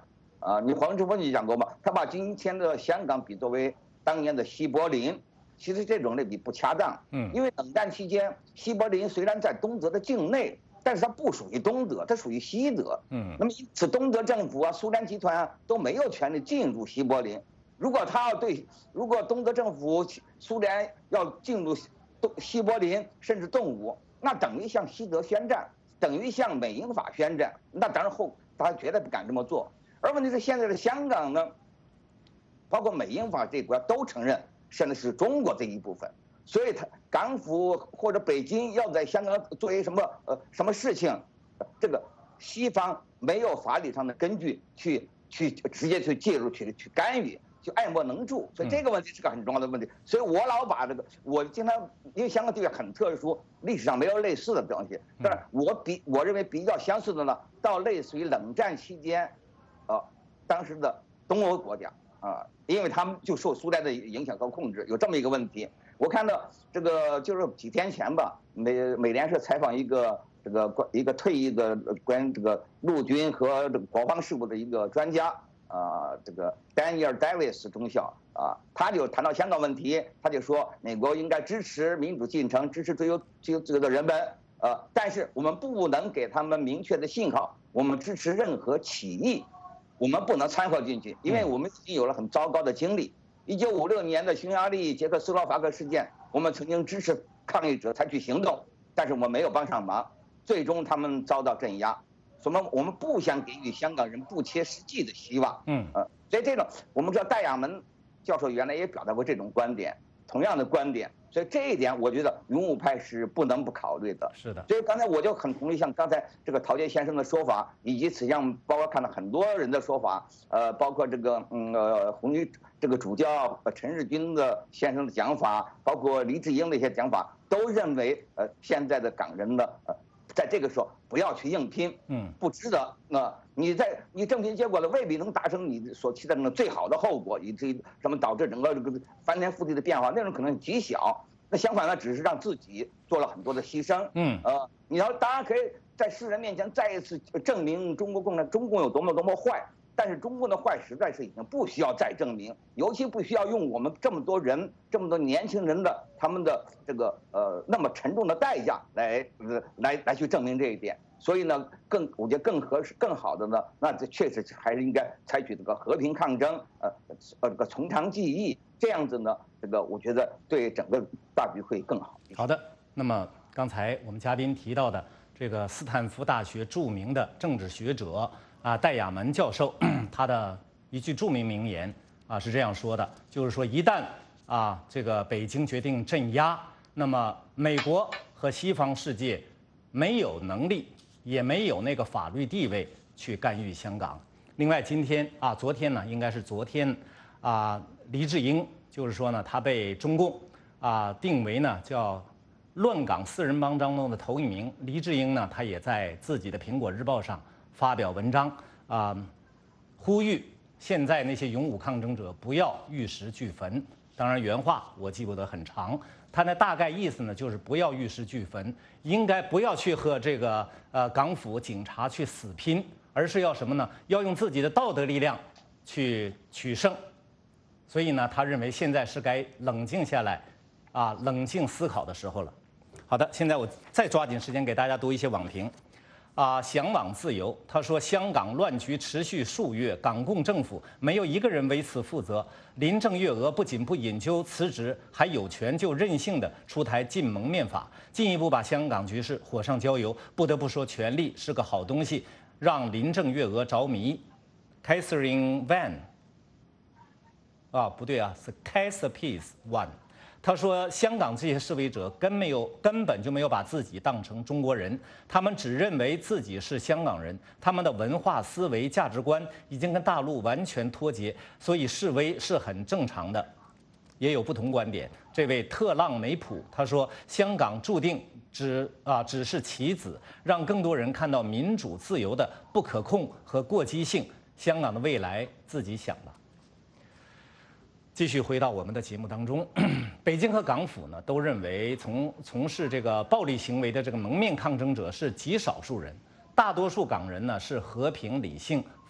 啊，你黄之锋就讲过嘛，他把今天的香港比作为当年的西柏林，其实这种类比不恰当。嗯，因为冷战期间，西柏林虽然在东德的境内，但是它不属于东德，它属于西德。嗯，那么因此东德政府啊、苏联集团啊都没有权利进入西柏林。如果他要对，如果东德政府、苏联要进入东西柏林甚至动武，那等于向西德宣战，等于向美英法宣战，那当然后他绝对不敢这么做。而问题是现在的香港呢，包括美英法这国家都承认现在是中国这一部分，所以他港府或者北京要在香港做一什么呃什么事情，这个西方没有法理上的根据去去直接去介入去去干预。就爱莫能助，所以这个问题是个很重要的问题。所以我老把这个，我经常因为香港地位很特殊，历史上没有类似的东西。但是我比我认为比较相似的呢，到类似于冷战期间，呃，当时的东欧国家啊，因为他们就受苏联的影响和控制，有这么一个问题。我看到这个就是几天前吧，美美联社采访一个这个关一个退役的关这个陆军和这个国防事务的一个专家。啊、呃，这个 Daniel Davis 中校啊，他就谈到香港问题，他就说美国应该支持民主进程，支持自由自由自由的人们，呃，但是我们不能给他们明确的信号，我们支持任何起义，我们不能掺和进去，因为我们已经有了很糟糕的经历。一九五六年的匈牙利捷克斯洛伐克事件，我们曾经支持抗议者采取行动，但是我们没有帮上忙，最终他们遭到镇压。什么？我们不想给予香港人不切实际的希望。嗯，呃，所以这种我们知道戴亚门教授原来也表达过这种观点，同样的观点。所以这一点，我觉得勇武派是不能不考虑的。 是的。 所以刚才我就很同意像刚才这个陶杰先生的说法，以及此项包括看到很多人的说法，呃，包括这个嗯呃红衣这个主教陈日君的先生的讲法，包括黎智英的一些讲法，都认为呃现在的港人呢呃。在这个时候不要去硬拼，嗯，不值得。那你在你正拼结果了，未必能达成你所期待的最好的后果，以至于什么导致整个这个翻天覆地的变化，那种可能极小。那相反呢，只是让自己做了很多的牺牲，嗯，呃，你要当然可以在世人面前再一次证明中国共产中共有多么多么坏。但是中共的坏实在是已经不需要再证明，尤其不需要用我们这么多人、这么多年轻人的他们的这个呃那么沉重的代价来呃来来去证明这一点。所以呢，更我觉得更合适、更好的呢，那这确实还是应该采取这个和平抗争，呃呃这个从长计议，这样子呢，这个我觉得对整个大局会更好。 好的，那么刚才我们嘉宾提到的这个斯坦福大学著名的政治学者。啊，戴亚门教授他的一句著名名言啊是这样说的，就是说一旦啊这个北京决定镇压，那么美国和西方世界没有能力，也没有那个法律地位去干预香港。另外，今天啊，昨天呢，应该是昨天啊，黎智英就是说呢，他被中共啊定为呢叫乱港四人帮当中的头一名。黎智英呢，他也在自己的《苹果日报》上。发表文章啊、呃，呼吁现在那些勇武抗争者不要玉石俱焚。当然原话我记不得很长，他那大概意思呢就是不要玉石俱焚，应该不要去和这个呃港府警察去死拼，而是要什么呢？要用自己的道德力量去取胜。所以呢，他认为现在是该冷静下来，啊，冷静思考的时候了。好的，现在我再抓紧时间给大家读一些网评。啊，向往自由。他说，香港乱局持续数月，港共政府没有一个人为此负责。林郑月娥不仅不引咎辞职，还有权就任性的出台禁蒙面法，进一步把香港局势火上浇油。不得不说，权力是个好东西，让林郑月娥着迷。Catherine Van， 啊，不对啊，是 Catherine One。他说，香港这些示威者根没有根本就没有把自己当成中国人，他们只认为自己是香港人，他们的文化思维价值观已经跟大陆完全脱节，所以示威是很正常的。也有不同观点。这位特浪梅普他说，香港注定只啊只是棋子，让更多人看到民主自由的不可控和过激性。香港的未来自己想吧。继续回到我们的节目当中，北京和港府呢都认为从从事这个暴力行为的这个蒙面抗争者是极少数人，大多数港人呢是和平理性、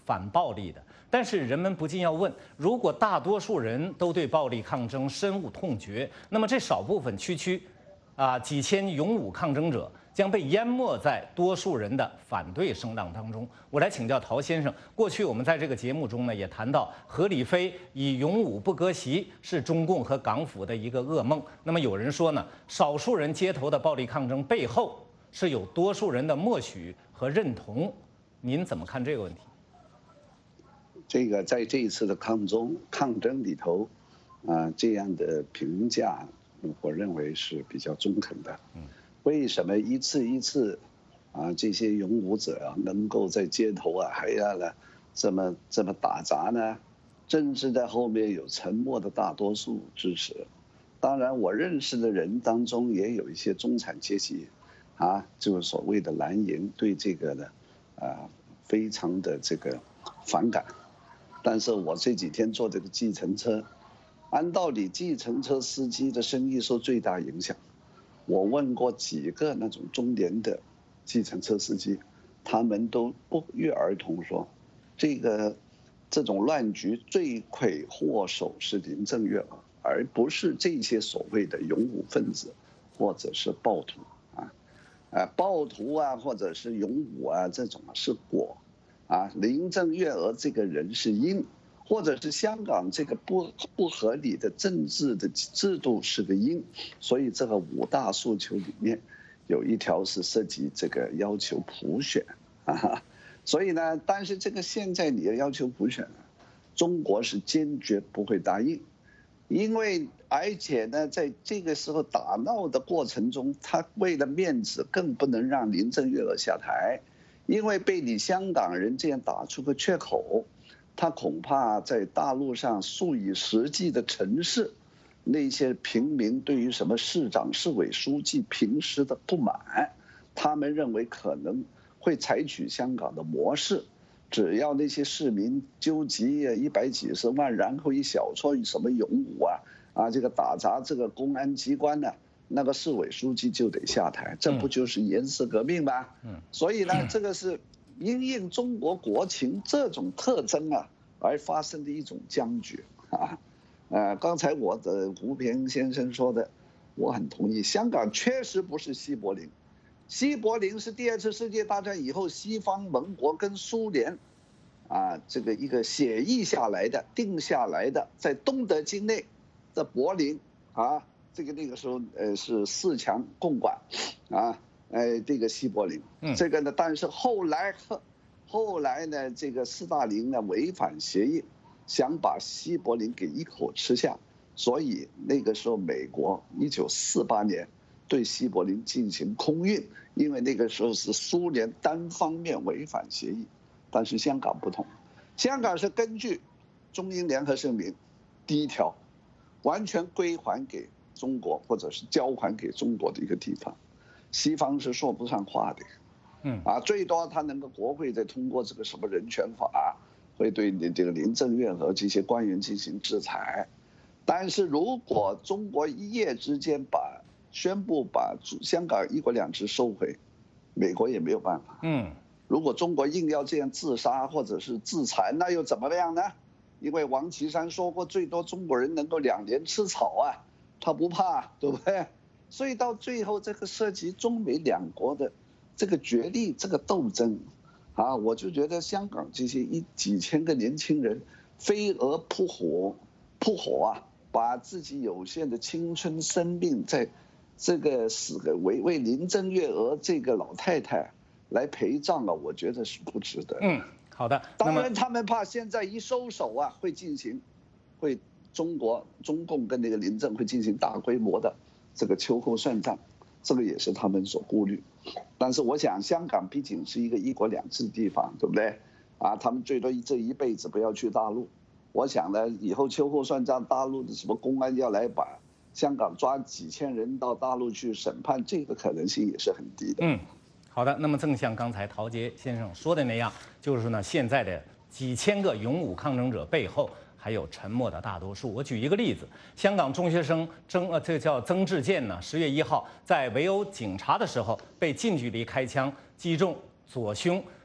反暴力的。但是人们不禁要问：如果大多数人都对暴力抗争深恶痛绝，那么这少部分区区，啊几千勇武抗争者将被淹没在多数人的反对声浪当中。我来请教陶先生，过去我们在这个节目中呢也谈到，何李飞以勇武不割席是中共和港府的一个噩梦。那么有人说呢，少数人街头的暴力抗争背后是有多数人的默许和认同，您怎么看这个问题？ 这个在这一次的抗争抗争里头，啊，这样的评价，我认为是比较中肯的。为什么一次一次，啊，这些勇武者啊，能够在街头啊，还要呢，这么这么打砸呢？正是在后面有沉默的大多数支持。当然，我认识的人当中也有一些中产阶级，啊，就是所谓的蓝营，对这个呢，啊，非常的这个反感。但是我这几天坐这个计程车，按道理计程车司机的生意受最大影响。我问过几个那种中年的计程车司机，他们都不约而同说，这个这种乱局罪魁祸首是林郑月娥，而不是这些所谓的勇武分子或者是暴徒啊，啊暴徒啊或者是勇武啊这种是果。啊，林郑月娥这个人是因，或者是香港这个不不合理的政治的制度是个因，所以这个五大诉求里面有一条是涉及这个要求普选啊，所以呢，但是这个现在你要要求普选，中国是坚决不会答应，因为而且呢，在这个时候打闹的过程中，他为了面子更不能让林郑月娥下台。因为被你香港人这样打出个缺口，他恐怕在大陆上数以十计的城市，那些平民对于什么市长、市委书记平时的不满，他们认为可能会采取香港的模式，只要那些市民纠集一百几十万，然后一小撮什么勇武啊啊，这个打砸这个公安机关呢、啊。那个市委书记就得下台，这不就是颜色革命吗？嗯，所以呢，这个是因应中国国情这种特征啊而发生的一种僵局啊。呃，刚才我的胡平先生说的，我很同意。香港确实不是西柏林，西柏林是第二次世界大战以后西方盟国跟苏联啊这个一个协议下来的、定下来的，在东德境内的柏林啊。这个那个时候，呃，是四强共管，啊，呃，这个西柏林，这个呢，但是后来后后来呢，这个斯大林呢违反协议，想把西柏林给一口吃下，所以那个时候美国一九四八年对西柏林进行空运，因为那个时候是苏联单方面违反协议，但是香港不同，香港是根据中英联合声明第一条，完全归还给。中国或者是交还给中国的一个地方，西方是说不上话的，嗯啊，最多他能够国会再通过这个什么人权法，会对你这个林郑月娥这些官员进行制裁，但是如果中国一夜之间把宣布把香港一国两制收回，美国也没有办法，嗯，如果中国硬要这样自杀或者是自残，那又怎么样呢？因为王岐山说过，最多中国人能够两年吃草啊。他不怕，对不对？所以到最后，这个涉及中美两国的这个角力、这个斗争，啊，我就觉得香港这些一几千个年轻人飞蛾扑火，扑火啊，把自己有限的青春生命在这个死个为为林郑月娥这个老太太来陪葬了，我觉得是不值得。 嗯，好的。 当然，他们怕现在一收手啊，会进行，会。中国中共跟那个林郑会进行大规模的这个秋后算账，这个也是他们所顾虑。但是我想，香港毕竟是一个一国两制的地方，对不对？啊，他们最多这一辈子不要去大陆。我想呢，以后秋后算账，大陆的什么公安要来把香港抓几千人到大陆去审判，这个可能性也是很低的。 嗯，好的。那么正像刚才陶杰先生说的那样，就是说呢，现在的几千个勇武抗争者背后。还有沉默的大多数。我举一个例子，香港中学生曾呃，这个叫曾志健呢，十月一号在围殴警察的时候被近距离开枪击中左胸，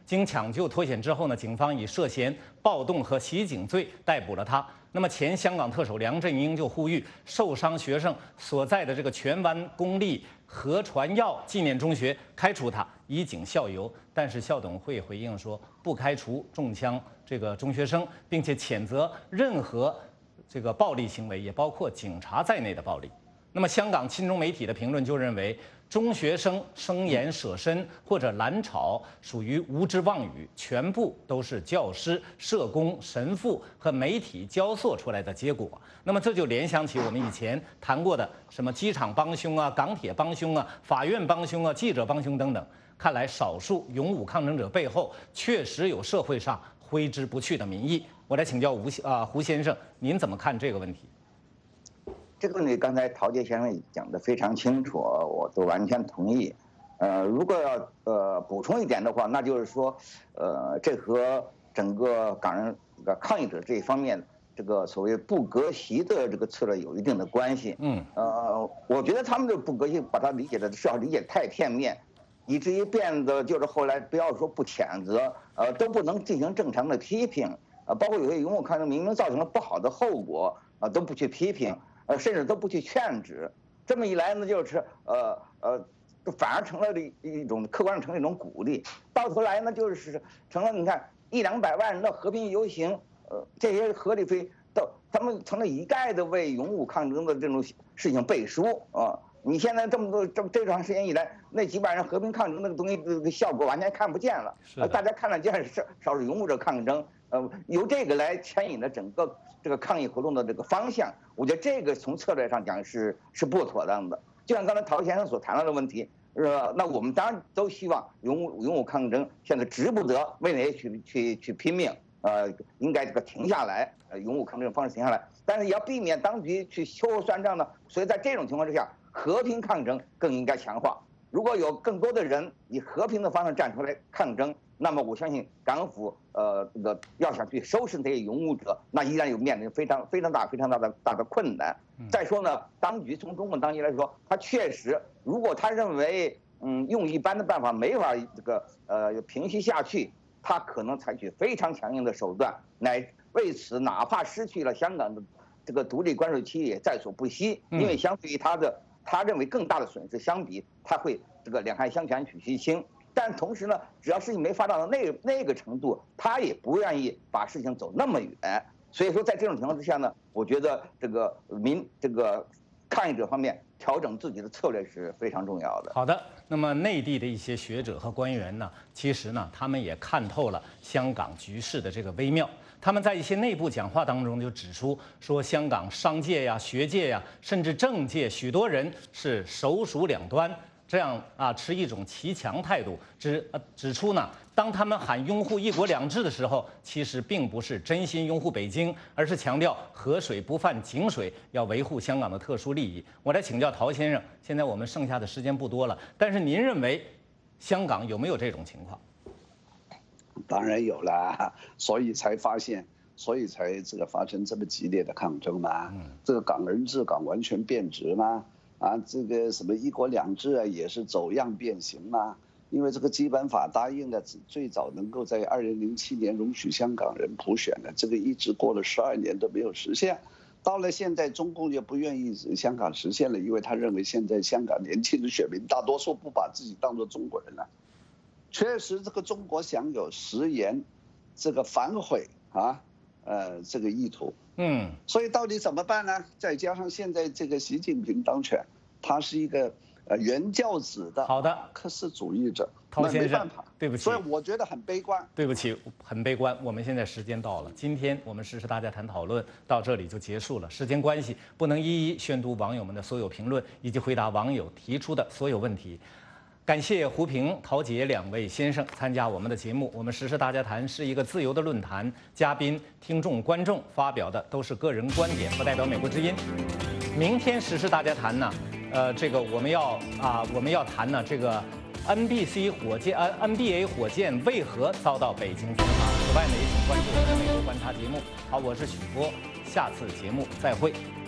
经抢救脱险之后呢，警方以涉嫌暴动和袭警罪逮捕了他。那么前香港特首梁振英就呼吁受伤学生所在的这个荃湾公立何传耀纪念中学开除他，以儆校友。但是校董会回应说不开除中枪这个中学生，并且谴责任何这个暴力行为，也包括警察在内的暴力。那么香港亲中媒体的评论就认为，中学生声言舍身或者拦吵属于无知妄语，全部都是教师、社工、神父和媒体教唆出来的结果。那么这就联想起我们以前谈过的什么机场帮凶啊、港铁帮凶啊、法院帮凶啊、记者帮凶等等。看来少数勇武抗争者背后确实有社会上挥之不去的民意。我来请教吴啊胡先生，您怎么看这个问题？ 这个问题刚才陶杰先生讲得非常清楚，我都完全同意。呃，如果要呃补充一点的话，那就是说，呃，这和整个港人这个抗议者这一方面这个所谓不割席的这个策略有一定的关系。嗯，呃，我觉得他们的不割席把它理解的是要理解太片面，以至于变得就是后来不要说不谴责，呃，都不能进行正常的批评，呃，包括有些勇武抗争明明造成了不好的后果，啊、呃，都不去批评。呃，甚至都不去劝止，这么一来呢，就是呃呃，反而成了一一种客观上成了一种鼓励，到头来呢，就是成了你看一两百万人的和平游行，呃，这些合理非都他们成了一概的为勇武抗争的这种事情背书啊、呃。你现在这么多这么这长时间以来，那几百人和平抗争那个东西这个效果完全看不见了，呃，大家看得见是少是勇武者抗争。呃，由这个来牵引了整个这个抗议活动的这个方向，我觉得这个从策略上讲是是不妥当的。就像刚才陶先生所谈到的问题，呃，那我们当然都希望勇武勇武抗争现在值不得为那些去去去拼命，呃，应该这个停下来，呃，勇武抗争的方式停下来，但是也要避免当局去秋后算账呢。所以在这种情况之下，和平抗争更应该强化。如果有更多的人以和平的方式站出来抗争，那么我相信港府呃这个要想去收拾这些勇武者，那依然有面临非常非常大非常大的大的困难。再说呢，当局从中共当局来说，他确实如果他认为嗯用一般的办法没法这个呃平息下去，他可能采取非常强硬的手段，乃为此哪怕失去了香港的这个独立关税期也在所不惜，因为相对于他的他认为更大的损失相比，他会这个两害相权取其轻。但同时呢，只要事情没发展到那那个程度，他也不愿意把事情走那么远。所以说，在这种情况之下呢，我觉得这个民这个抗议者方面调整自己的策略是非常重要的。 好的，那么内地的一些学者和官员呢，其实呢，他们也看透了香港局势的这个微妙。他们在一些内部讲话当中就指出说，香港商界呀、学界呀，甚至政界许多人是首鼠两端。这样啊，持一种骑墙态度，指呃指出呢，当他们喊拥护一国两制的时候，其实并不是真心拥护北京，而是强调河水不犯井水，要维护香港的特殊利益。我来请教陶先生，现在我们剩下的时间不多了，但是您认为香港有没有这种情况？ 当然有了，所以才发现，所以才这个发生这么激烈的抗争嘛。嗯、这个港人治港完全变质嘛。啊，这个什么一国两制啊，也是走样变形嘛。因为这个基本法答应的最早能够在二零零七年容许香港人普选的，这个一直过了十二年都没有实现。到了现在，中共也不愿意香港实现了，因为他认为现在香港年轻的选民大多数不把自己当作中国人了。确实，这个中国享有食言这个反悔啊，呃，这个意图。嗯，所以到底怎么办呢？再加上现在这个习近平当权，他是一个呃原教旨的好的马克思主义者， 陶先生，对不起， 所以我觉得很悲观。 对不起，很悲观。我们现在时间到了，今天我们时事大家谈讨论到这里就结束了。时间关系，不能一一宣读网友们的所有评论以及回答网友提出的所有问题。感谢胡平、陶杰两位先生参加我们的节目。我们时事大家谈是一个自由的论坛，嘉宾、听众、观众发表的都是个人观点，不代表美国之音。明天时事大家谈呢，呃，这个我们要啊，我们要谈呢这个 N B C 火箭呃 N B A 火箭为何遭到北京封杀。此外呢，也请关注我们的美国观察节目。好，我是许波，下次节目再会。